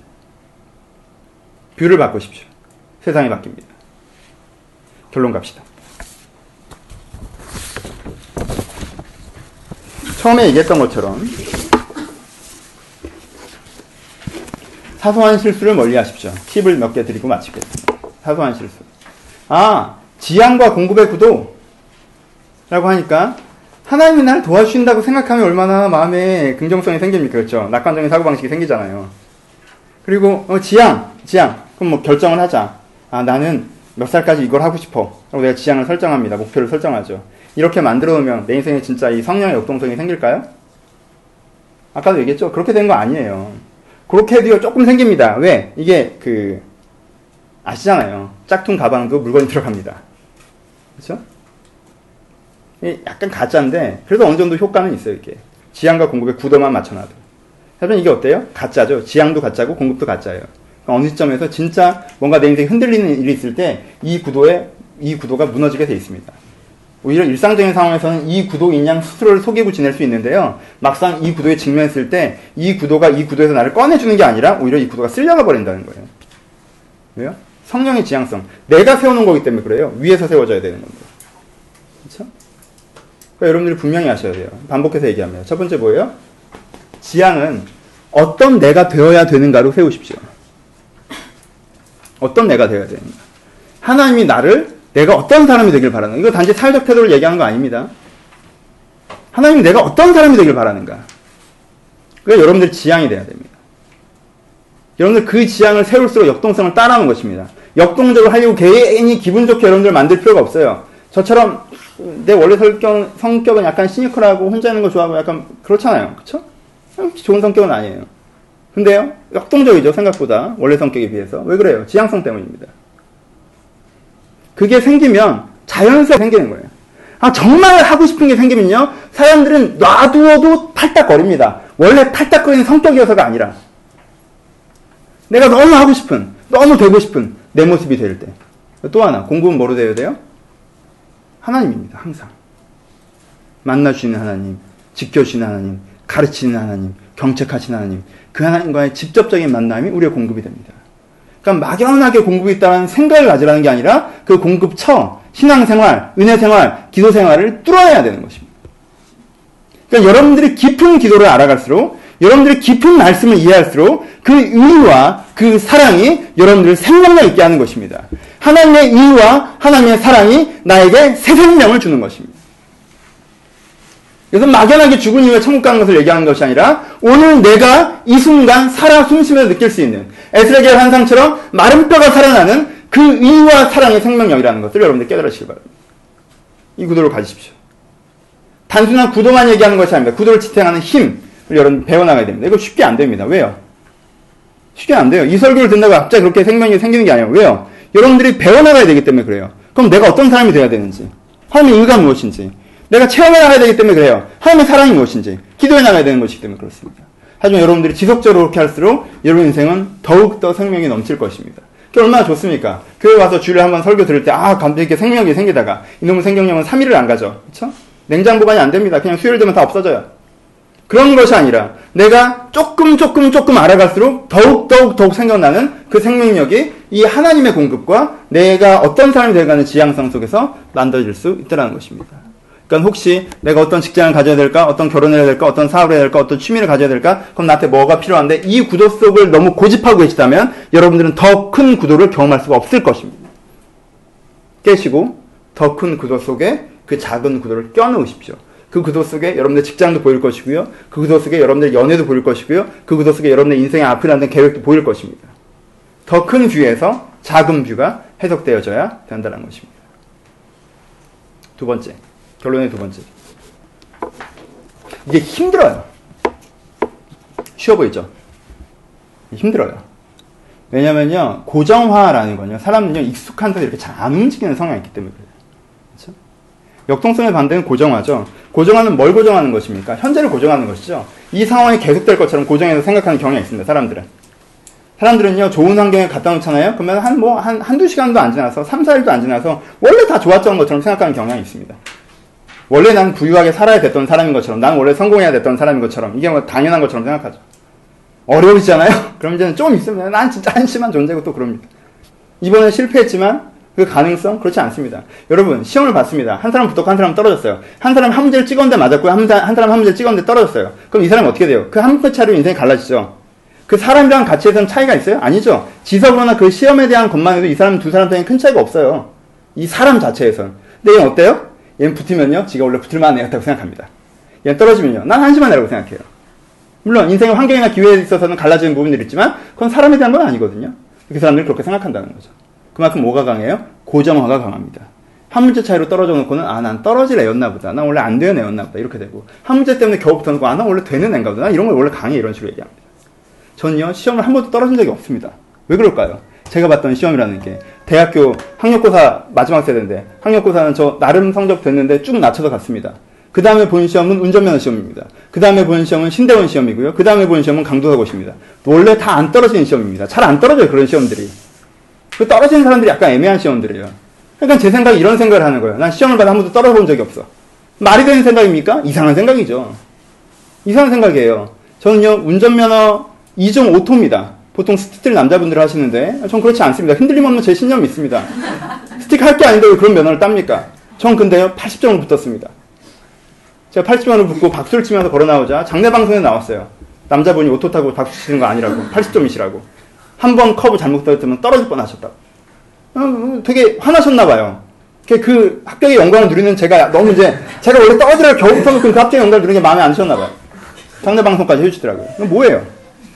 뷰를 바꾸십시오. 세상이 바뀝니다. 결론 갑시다. 처음에 얘기했던 것처럼 사소한 실수를 멀리 하십시오. 팁을 몇 개 드리고 마치겠습니다. 사소한 실수. 아, 지향과 공급의 구도 라고 하니까 하나님이 나를 도와주신다고 생각하면 얼마나 마음에 긍정성이 생깁니까? 그렇죠? 낙관적인 사고방식이 생기잖아요. 그리고 어, 지향, 지향. 그럼 뭐 결정을 하자. 아, 나는 몇 살까지 이걸 하고 싶어. 라고 내가 지향을 설정합니다. 목표를 설정하죠. 이렇게 만들어 놓으면 내 인생에 진짜 이 성령의 역동성이 생길까요? 아까도 얘기했죠? 그렇게 된 거 아니에요. 그렇게 해도 조금 생깁니다. 왜? 이게 그 아시잖아요. 짝퉁 가방도 물건이 들어갑니다. 그렇죠? 약간 가짜인데 그래도 어느 정도 효과는 있어요. 이게 지향과 공급의 구도만 맞춰놔도. 하지만 이게 어때요? 가짜죠. 지향도 가짜고 공급도 가짜예요. 그러니까 어느 시점에서 진짜 뭔가 내 인생이 흔들리는 일이 있을 때 이 구도에 이 구도가 무너지게 돼 있습니다. 오히려 일상적인 상황에서는 이 구도인 양 스스로를 속이고 지낼 수 있는데요. 막상 이 구도에 직면했을 때 이 구도가 이 구도에서 나를 꺼내주는 게 아니라 오히려 이 구도가 쓸려가 버린다는 거예요. 왜요? 성령의 지향성. 내가 세워놓은 거기 때문에 그래요. 위에서 세워져야 되는 건데. 그렇죠? 그러니까 여러분들이 분명히 아셔야 돼요. 반복해서 얘기합니다. 첫 번째 뭐예요? 지향은 어떤 내가 되어야 되는가로 세우십시오. 어떤 내가 되어야 되는가. 하나님이 나를 내가 어떤 사람이 되길 바라는가. 이거 단지 사회적 태도를 얘기하는 거 아닙니다. 하나님이 내가 어떤 사람이 되길 바라는가. 그러니까 여러분들이 지향이 돼야 됩니다. 여러분들 그 지향을 세울수록 역동성을 따라하는 것입니다. 역동적으로 하려고 괜히 기분 좋게 여러분들 만들 필요가 없어요. 저처럼 내 원래 성격, 성격은 약간 시니컬하고 혼자 있는 거 좋아하고 약간 그렇잖아요. 그쵸? 좋은 성격은 아니에요. 근데요, 역동적이죠, 생각보다. 원래 성격에 비해서. 왜 그래요? 지향성 때문입니다. 그게 생기면 자연스럽게 생기는 거예요. 아, 정말 하고 싶은 게 생기면요, 사람들은 놔두어도 팔딱거립니다. 원래 팔딱거리는 성격이어서가 아니라 내가 너무 하고 싶은, 너무 되고 싶은 내 모습이 될 때. 또 하나, 공부는 뭐로 되어야 돼요? 하나님입니다. 항상. 만나주시는 하나님, 지켜주시는 하나님, 가르치는 하나님, 경책하시는 하나님, 그 하나님과의 직접적인 만남이 우리의 공급이 됩니다. 그러니까 막연하게 공급이 있다는 생각을 가지라는 게 아니라 그 공급처, 신앙생활, 은혜생활, 기도생활을 뚫어내야 되는 것입니다. 그러니까 여러분들이 깊은 기도를 알아갈수록, 여러분들이 깊은 말씀을 이해할수록 그 의와 그 사랑이 여러분들을 생명력 있게 하는 것입니다. 하나님의 의와 하나님의 사랑이 나에게 새 생명을 주는 것입니다. 그래서 막연하게 죽은 이후에 천국 가는 것을 얘기하는 것이 아니라 오늘 내가 이 순간 살아 숨쉬면서 느낄 수 있는 에스라겔 환상처럼 마른 뼈가 살아나는 그 의와 사랑의 생명력이라는 것을 여러분들 깨달으시기 바랍니다. 이 구도를 가지십시오. 단순한 구도만 얘기하는 것이 아닙니다. 구도를 지탱하는 힘을 여러분 배워나가야 됩니다. 이거 쉽게 안 됩니다. 왜요? 쉽게 안 돼요. 이 설교를 듣는다고 갑자기 그렇게 생명이 생기는 게 아니에요. 왜요? 여러분들이 배워나가야 되기 때문에 그래요. 그럼 내가 어떤 사람이 되어야 되는지, 하나님의 의가 무엇인지, 내가 체험해 나가야 되기 때문에 그래요. 하나님의 사랑이 무엇인지, 기도해 나가야 되는 것이기 때문에 그렇습니다. 하지만 여러분들이 지속적으로 그렇게 할수록 여러분 인생은 더욱더 생명이 넘칠 것입니다. 그게 얼마나 좋습니까? 교회 와서 주일에 한번 설교 들을 때, 아, 감독 있게 생명이 생기다가, 이놈의 생명력은 삼 일을 안 가죠. 그쵸? 냉장 보관이 안 됩니다. 그냥 수요일 되면 다 없어져요. 그런 것이 아니라, 내가 조금 조금 조금 알아갈수록 더욱 더욱 더욱 생겨나는 그 생명력이 이 하나님의 공급과 내가 어떤 사람이 되어가는 지향성 속에서 만들어질 수 있다는 것입니다. 그러니까 혹시 내가 어떤 직장을 가져야 될까, 어떤 결혼을 해야 될까, 어떤 사업을 해야 될까, 어떤 취미를 가져야 될까, 그럼 나한테 뭐가 필요한데 이 구도 속을 너무 고집하고 계시다면 여러분들은 더 큰 구도를 경험할 수가 없을 것입니다. 깨시고 더 큰 구도 속에 그 작은 구도를 껴넣으십시오. 그 구도 속에 여러분들 직장도 보일 것이고요. 그 구도 속에 여러분들 연애도 보일 것이고요. 그 구도 속에 여러분들 인생의 앞이라는 계획도 보일 것입니다. 더 큰 뷰에서 작은 뷰가 해석되어져야 된다는 것입니다. 두 번째. 결론의 두 번째. 이게 힘들어요. 쉬워 보이죠? 힘들어요. 왜냐면요, 고정화라는 건요, 사람은요, 익숙한 데서 이렇게 잘 안 움직이는 성향이 있기 때문에 그래요. 그렇죠? 역동성의 반대는 고정화죠. 고정화는 뭘 고정하는 것입니까? 현재를 고정하는 것이죠. 이 상황이 계속될 것처럼 고정해서 생각하는 경향이 있습니다, 사람들은. 사람들은요, 좋은 환경에 갖다 놓잖아요? 그러면 한, 뭐, 한, 한두 시간도 안 지나서, 삼, 사 일도 안 지나서, 원래 다 좋았던 것처럼 생각하는 경향이 있습니다. 원래 난 부유하게 살아야 됐던 사람인 것처럼, 난 원래 성공해야 됐던 사람인 것처럼, 이게 뭐 당연한 것처럼 생각하죠. 어려우시잖아요? 그럼 이제는 좀 있으면, 난 진짜 한심한 존재고 또 그럽니다. 이번에 실패했지만, 그 가능성? 그렇지 않습니다. 여러분, 시험을 봤습니다. 한 사람 붙었고 한 사람 떨어졌어요. 한 사람 한 문제를 찍었는데 맞았고요. 한, 한 사람 한 문제를 찍었는데 떨어졌어요. 그럼 이 사람은 어떻게 돼요? 그 한 끗 차이로 인생이 갈라지죠. 그 사람이랑 가치에서는 차이가 있어요? 아니죠. 지석으로나 그 시험에 대한 것만 해도 이 사람 두 사람 사이에 큰 차이가 없어요. 이 사람 자체에서는. 근데 얘는 어때요? 얘는 붙으면요, 지가 원래 붙을만한 애 같다고 생각합니다. 얘는 떨어지면요, 난 한심한 애라고 생각해요. 물론 인생의 환경이나 기회에 있어서는 갈라지는 부분들이 있지만 그건 사람에 대한 건 아니거든요. 그 사람들이 그렇게 생각한다는 거죠. 그만큼 뭐가 강해요? 고정화가 강합니다. 한 문제 차이로 떨어져 놓고는 아, 난 떨어질 애였나 보다. 난 원래 안 되는 애였나 보다. 이렇게 되고 한 문제 때문에 겨우 붙어놓고 아, 난 원래 되는 애인가 보다. 난 이런 걸 원래 강해. 이런 식으로 얘기합니다. 저는요 시험을 한 번도 떨어진 적이 없습니다. 왜 그럴까요? 제가 봤던 시험이라는 게 대학교 학력고사 마지막 세대인데 학력고사는 저 나름 성적 됐는데 쭉 낮춰서 갔습니다. 그 다음에 본 시험은 운전면허 시험입니다. 그 다음에 본 시험은 신대원 시험이고요. 그 다음에 본 시험은 강도사고시입니다. 원래 다 안 떨어지는 시험입니다. 잘 안 떨어져요. 그런 시험들이. 그 떨어지는 사람들이 약간 애매한 시험들이에요. 그러니까 제 생각이 이런 생각을 하는 거예요. 난 시험을 봐도 한 번도 떨어져 본 적이 없어. 말이 되는 생각입니까? 이상한 생각이죠. 이상한 생각이에요. 저는요 운전면허 이 종 오토입니다. 보통 스틱을 남자분들 하시는데 전 그렇지 않습니다. 흔들림 없는 제 신념이 있습니다. 스틱 할 게 아닌데 왜 그런 면허를 땁니까? 전 근데요 팔십 점으로 붙었습니다. 제가 팔십 점으로 붙고 박수를 치면서 걸어 나오자 장례 방송에 나왔어요. 남자분이 오토 타고 박수 치는 거 아니라고 팔십 점이시라고. 한 번 커브 잘못 떨어뜨면 떨어질 뻔하셨다고. 어, 되게 화나셨나 봐요. 그 합격의 영광을 누리는 제가 너무 이제 제가 원래 떨어지라고 겨우 붙어놓고 그 합격의 영광을 누리는 게 마음에 안 드셨나 봐요. 장례 방송까지 해주시더라고요. 이거 뭐예요?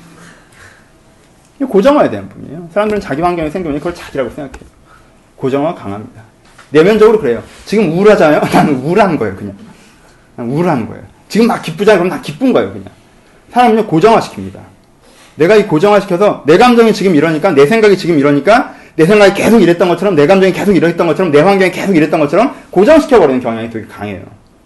이거 고정화에 대한 부분이에요. 사람들은 자기 환경에 생기면 그걸 자기라고 생각해요. 고정화가 강합니다. 내면적으로 그래요. 지금 우울하잖아요? 나는 우울한 거예요, 그냥. 난 우울한 거예요. 지금 막 기쁘잖아요? 그럼 나 기쁜 거예요, 그냥. 사람은요, 고정화시킵니다. 내가 이 고정화시켜서 내 감정이 지금 이러니까, 내 생각이 지금 이러니까, 내 생각이 계속 이랬던 것처럼, 내 감정이 계속 이랬던 것처럼, 내 환경이 계속 이랬던 것처럼 고정시켜버리는 경향이 되게 강해요.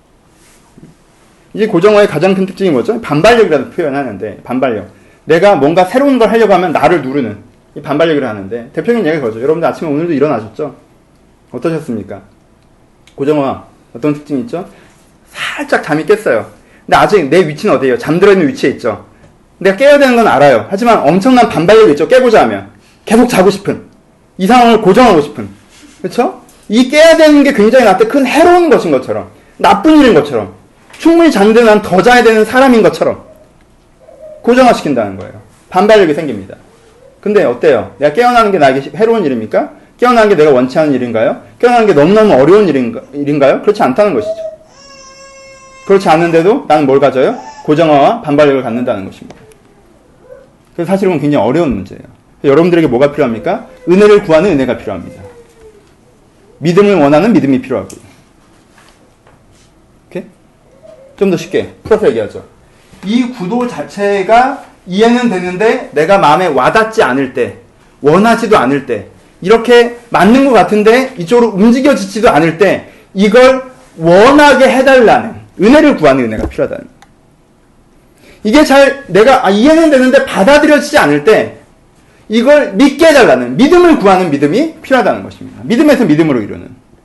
이제 고정화의 가장 큰 특징이 뭐죠? 반발력이라도 표현하는데, 반발력. 내가 뭔가 새로운 걸 하려고 하면 나를 누르는 이 반발력을 하는데 대표적인 얘기가 그거죠. 여러분들 아침에 오늘도 일어나셨죠? 어떠셨습니까? 고정화 어떤 특징이 있죠? 살짝 잠이 깼어요. 근데 아직 내 위치는 어디예요? 잠들어 있는 위치에 있죠. 내가 깨야 되는 건 알아요. 하지만 엄청난 반발력이 있죠. 깨고자 하면 계속 자고 싶은 이 상황을 고정하고 싶은 그렇죠? 이 깨야 되는 게 굉장히 나한테 큰 해로운 것인 것처럼 나쁜 일인 것처럼 충분히 잠든 난 더 자야 되는 사람인 것처럼 고정화시킨다는 거예요. 반발력이 생깁니다. 근데 어때요? 내가 깨어나는 게 나에게 해로운 일입니까? 깨어나는 게 내가 원치 않은 일인가요? 깨어나는 게 너무너무 어려운 일인가, 일인가요? 그렇지 않다는 것이죠. 그렇지 않는데도 나는 뭘 가져요? 고정화와 반발력을 갖는다는 것입니다. 그래서 사실은 굉장히 어려운 문제예요. 여러분들에게 뭐가 필요합니까? 은혜를 구하는 은혜가 필요합니다. 믿음을 원하는 믿음이 필요하고요. 오케이? 좀 더 쉽게 풀어서 얘기하죠. 이 구도 자체가 이해는 되는데 내가 마음에 와닿지 않을 때, 원하지도 않을 때, 이렇게 맞는 것 같은데 이쪽으로 움직여지지도 않을 때 이걸 원하게 해달라는 은혜를 구하는 은혜가 필요하다는 거예요. 이게 잘 내가 아, 이해는 되는데 받아들여지지 않을 때 이걸 믿게 해달라는 믿음을 구하는 믿음이 필요하다는 것입니다. 믿음에서 믿음으로 이루는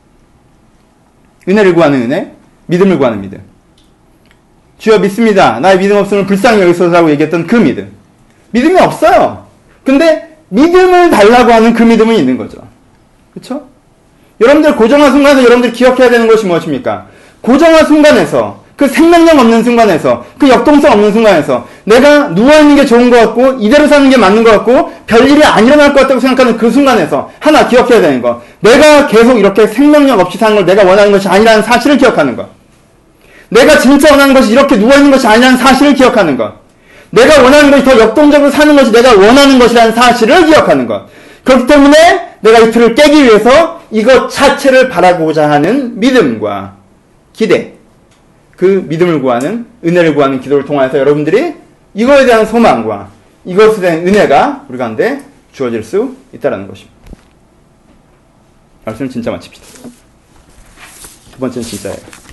은혜를 구하는 은혜, 믿음을 구하는 믿음. 주여 믿습니다. 나의 믿음 없으면 불쌍히 여기소서라고 얘기했던 그 믿음. 믿음이 없어요. 근데 믿음을 달라고 하는 그 믿음은 있는 거죠. 그렇죠? 여러분들 고정화 순간에서 여러분들 기억해야 되는 것이 무엇입니까? 고정화 순간에서 그 생명력 없는 순간에서 그 역동성 없는 순간에서 내가 누워있는 게 좋은 것 같고 이대로 사는 게 맞는 것 같고 별일이 안 일어날 것 같다고 생각하는 그 순간에서 하나 기억해야 되는 거. 내가 계속 이렇게 생명력 없이 사는 걸 내가 원하는 것이 아니라는 사실을 기억하는 것. 내가 진짜 원하는 것이 이렇게 누워있는 것이 아니라는 사실을 기억하는 것. 내가 원하는 것이 더 역동적으로 사는 것이 내가 원하는 것이라는 사실을 기억하는 것. 그렇기 때문에 내가 이 틀을 깨기 위해서 이것 자체를 바라고자 하는 믿음과 기대. 그 믿음을 구하는, 은혜를 구하는 기도를 통해서 여러분들이 이거에 대한 소망과 이것에 대한 은혜가 우리 가운데 주어질 수 있다는 것입니다. 말씀을 진짜 마칩시다. 두 번째는 진짜예요.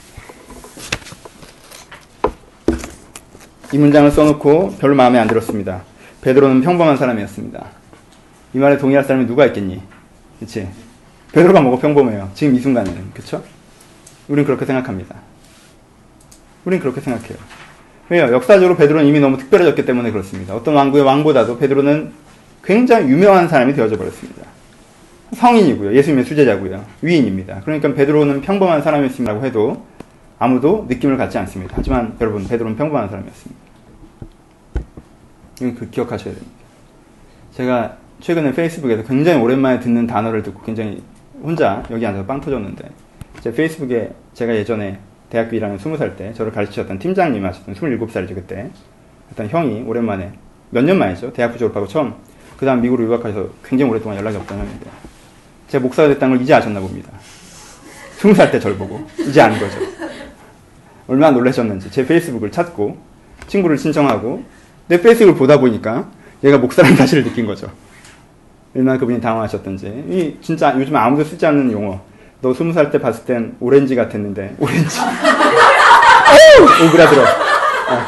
이 문장을 써놓고 별로 마음에 안 들었습니다. 베드로는 평범한 사람이었습니다. 이 말에 동의할 사람이 누가 있겠니? 그치? 베드로가 뭐가 평범해요? 지금 이 순간에는. 그쵸? 우린 그렇게 생각합니다. 우린 그렇게 생각해요. 왜요? 역사적으로 베드로는 이미 너무 특별해졌기 때문에 그렇습니다. 어떤 왕국의 왕보다도 베드로는 굉장히 유명한 사람이 되어져 버렸습니다. 성인이고요. 예수님의 수제자고요. 위인입니다. 그러니까 베드로는 평범한 사람이었음이라고 해도 아무도 느낌을 갖지 않습니다. 하지만 여러분, 베드로는 평범한 사람이었습니다. 이건 그 기억하셔야 됩니다. 제가 최근에 페이스북에서 굉장히 오랜만에 듣는 단어를 듣고 굉장히 혼자 여기 앉아서 빵 터졌는데, 제 페이스북에 제가 예전에 대학교 일 학년 스무 살 때 저를 가르치셨던 팀장님 하셨던 스물일곱 살이죠 그때. 어떤 형이 오랜만에, 몇 년 만이죠. 대학교 졸업하고 처음, 그 다음 미국으로 유학해서 굉장히 오랫동안 연락이 없던 형인데, 제가 목사가 됐다는 걸 이제 아셨나 봅니다. 스무 살 때 절 보고 이제 아는 거죠. 얼마나 놀라셨는지 제 페이스북을 찾고 친구를 신청하고 내 페이스북을 보다 보니까 얘가 목사라는 사실을 느낀 거죠. 얼마나 그분이 당황하셨던지. 이 진짜 요즘 아무도 쓰지 않는 용어. 너 스무 살 때 봤을 땐 오렌지 같았는데 오렌지. 오그라들어. 어.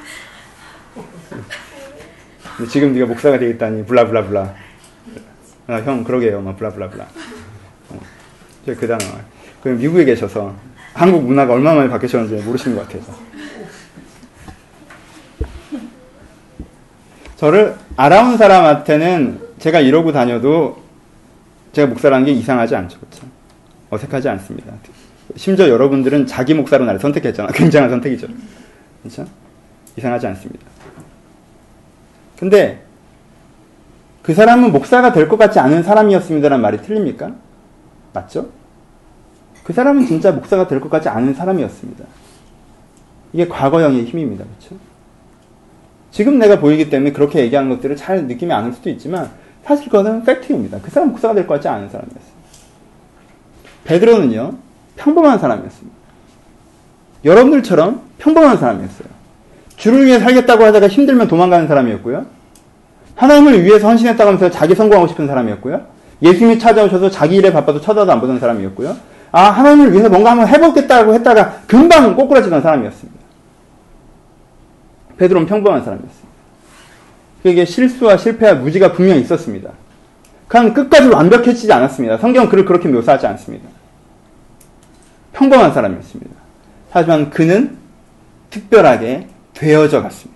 지금 네가 목사가 되겠다니 블라블라블라. 아, 형 그러게요. 막 블라블라블라. 어. 그 단어. 그 미국에 계셔서 한국 문화가 얼마나 많이 바뀌셨는지 모르시는 것 같아서. 저를 알아온 사람한테는 제가 이러고 다녀도 제가 목사라는 게 이상하지 않죠. 그렇죠? 어색하지 않습니다. 심지어 여러분들은 자기 목사로 나를 선택했잖아. 굉장한 선택이죠. 그렇죠? 이상하지 않습니다. 근데 그 사람은 목사가 될 것 같지 않은 사람이었습니다라는 말이 틀립니까? 맞죠? 그 사람은 진짜 목사가 될 것 같지 않은 사람이었습니다. 이게 과거형의 힘입니다. 그렇죠? 지금 내가 보이기 때문에 그렇게 얘기하는 것들을 잘 느낌이 안 올 수도 있지만 사실 그거는 팩트입니다. 그 사람 목사가 될 것 같지 않은 사람이었어요. 베드로는요. 평범한 사람이었습니다. 여러분들처럼 평범한 사람이었어요. 주를 위해 살겠다고 하다가 힘들면 도망가는 사람이었고요. 하나님을 위해서 헌신했다고 하면서 자기 성공하고 싶은 사람이었고요. 예수님이 찾아오셔서 자기 일에 바빠도 쳐다도 안 보던 사람이었고요. 아, 하나님을 위해서 뭔가 한번 해보겠다고 했다가 금방 꼬꾸라지던 사람이었습니다. 베드로는 평범한 사람이었습니다. 그에게 실수와 실패와 무지가 분명히 있었습니다. 그는 끝까지 완벽해지지 않았습니다. 성경은 그를 그렇게 묘사하지 않습니다. 평범한 사람이었습니다. 하지만 그는 특별하게 되어져 갔습니다.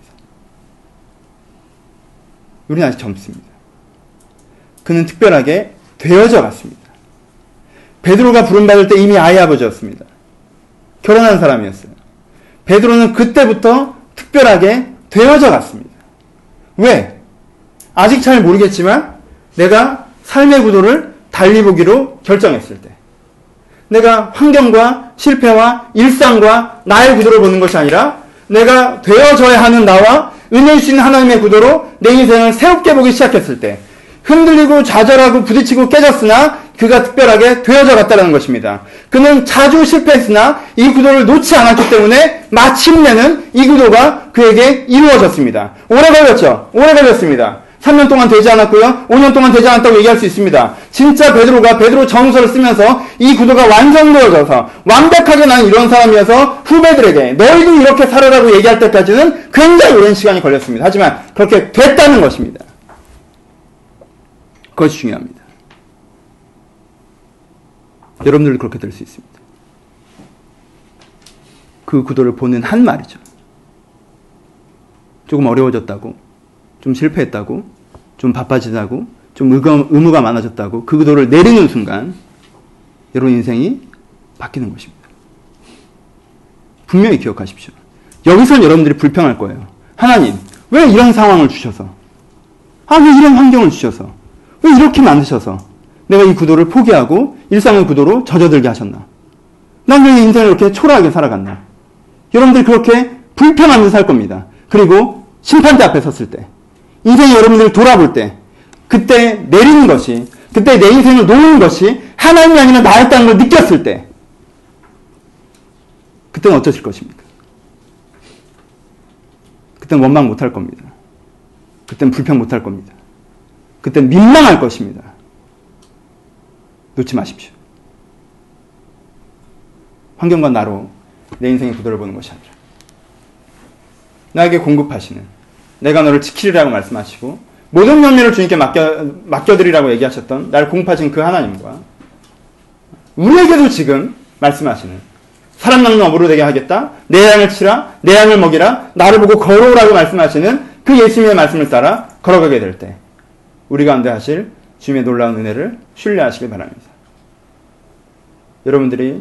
우리는 아직 젊습니다. 그는 특별하게 되어져 갔습니다. 베드로가 부름받을 때 이미 아이 아버지였습니다. 결혼한 사람이었어요. 베드로는 그때부터 특별하게 되어져 갔습니다. 왜? 아직 잘 모르겠지만 내가 삶의 구도를 달리 보기로 결정했을 때, 내가 환경과 실패와 일상과 나의 구도를 보는 것이 아니라 내가 되어져야 하는 나와 은혜 주신 하나님의 구도로 내 인생을 새롭게 보기 시작했을 때, 흔들리고 좌절하고 부딪히고 깨졌으나 그가 특별하게 되어져 갔다는 것입니다. 그는 자주 실패했으나 이 구도를 놓지 않았기 때문에 마침내는 이 구도가 그에게 이루어졌습니다. 오래 걸렸죠? 오래 걸렸습니다. 삼 년 동안 되지 않았고요. 오 년 동안 되지 않았다고 얘기할 수 있습니다. 진짜 베드로가 베드로 전후서를 쓰면서 이 구도가 완성되어져서 완벽하게 나는 이런 사람이어서 후배들에게 너희도 이렇게 살아라고 얘기할 때까지는 굉장히 오랜 시간이 걸렸습니다. 하지만 그렇게 됐다는 것입니다. 그것이 중요합니다. 여러분들도 그렇게 될 수 있습니다. 그 구도를 보는 한 말이죠. 조금 어려워졌다고, 좀 실패했다고, 좀 바빠지다고, 좀 의무가 많아졌다고 그 구도를 내리는 순간 여러분 인생이 바뀌는 것입니다. 분명히 기억하십시오. 여기서는 여러분들이 불평할 거예요. 하나님, 왜 이런 상황을 주셔서, 아, 왜 이런 환경을 주셔서, 왜 이렇게 만드셔서 내가 이 구도를 포기하고 일상의 구도로 젖어들게 하셨나? 난 왜 인생을 이렇게 초라하게 살아갔나? 여러분들이 그렇게 불평하면서 살 겁니다. 그리고 심판대 앞에 섰을 때, 인생이 여러분들을 돌아볼 때, 그때 내리는 것이, 그때 내 인생을 놓는 것이 하나님이 아니라 나였다는 걸 느꼈을 때, 그때는 어떠실 것입니까? 그때는 원망 못할 겁니다. 그때는 불평 못할 겁니다. 그때는 민망할 것입니다. 놓지 마십시오. 환경과 나로 내 인생의 구도를 보는 것이 아니라 나에게 공급하시는, 내가 너를 지키리라고 말씀하시고 모든 면면을 주님께 맡겨, 맡겨드리라고 얘기하셨던 나를 공급하신 그 하나님과 우리에게도 지금 말씀하시는 사람 낚는 어부로 되게 하겠다, 내 양을 치라, 내 양을 먹이라, 나를 보고 걸어오라고 말씀하시는 그 예수님의 말씀을 따라 걸어가게 될 때 우리 가운데 하실 주님의 놀라운 은혜를 신뢰하시길 바랍니다. 여러분들이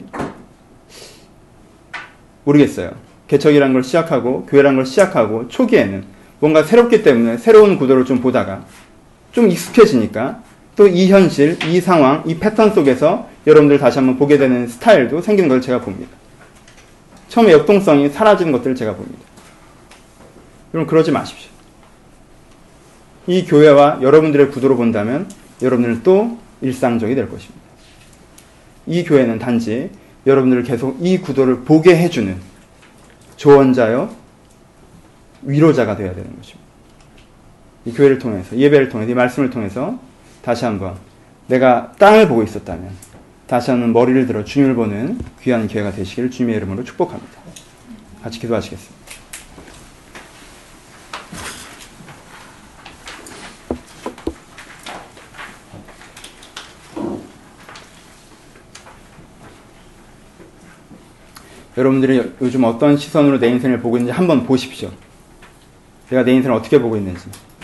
모르겠어요. 개척이라는 걸 시작하고 교회라는 걸 시작하고 초기에는 뭔가 새롭기 때문에 새로운 구도를 좀 보다가 좀 익숙해지니까 또 이 현실, 이 상황, 이 패턴 속에서 여러분들 다시 한번 보게 되는 스타일도 생기는 걸 제가 봅니다. 처음에 역동성이 사라지는 것들을 제가 봅니다. 여러분 그러지 마십시오. 이 교회와 여러분들의 구도로 본다면 여러분들은 또 일상적이 될 것입니다. 이 교회는 단지 여러분들을 계속 이 구도를 보게 해주는 조언자요, 위로자가 되어야 되는 것입니다. 이 교회를 통해서, 예배를 통해서, 이 말씀을 통해서 다시 한번 내가 땅을 보고 있었다면 다시 한번 머리를 들어 주님을 보는 귀한 기회가 되시기를 주님의 이름으로 축복합니다. 같이 기도하시겠습니다. 여러분들이 요즘 어떤 시선으로 내 인생을 보고 있는지 한번 보십시오. 내가 내 인생을 어떻게 보고 있는지.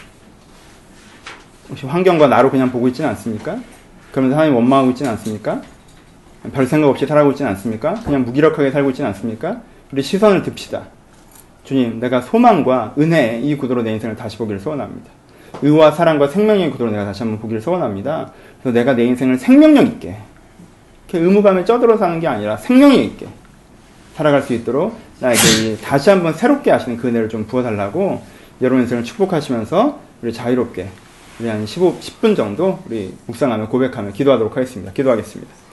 혹시 환경과 나로 그냥 보고 있지는 않습니까? 그러면서 하나님 원망하고 있지는 않습니까? 별 생각 없이 살아가고 있지는 않습니까? 그냥 무기력하게 살고 있지는 않습니까? 우리 시선을 듭시다. 주님, 내가 소망과 은혜의 이 구도로 내 인생을 다시 보기를 소원합니다. 의와 사랑과 생명의 구도로 내가 다시 한번 보기를 소원합니다. 그래서 내가 내 인생을 생명력 있게, 이렇게 의무감에 쪄들어 사는 게 아니라 생명력 있게 살아갈 수 있도록 나에게 이 다시 한번 새롭게 하시는 그 은혜를 좀 부어달라고 여러분 인생을 축복하시면서 우리 자유롭게 우리 한 십오, 십 분 정도 우리 묵상하며 고백하며 기도하도록 하겠습니다. 기도하겠습니다.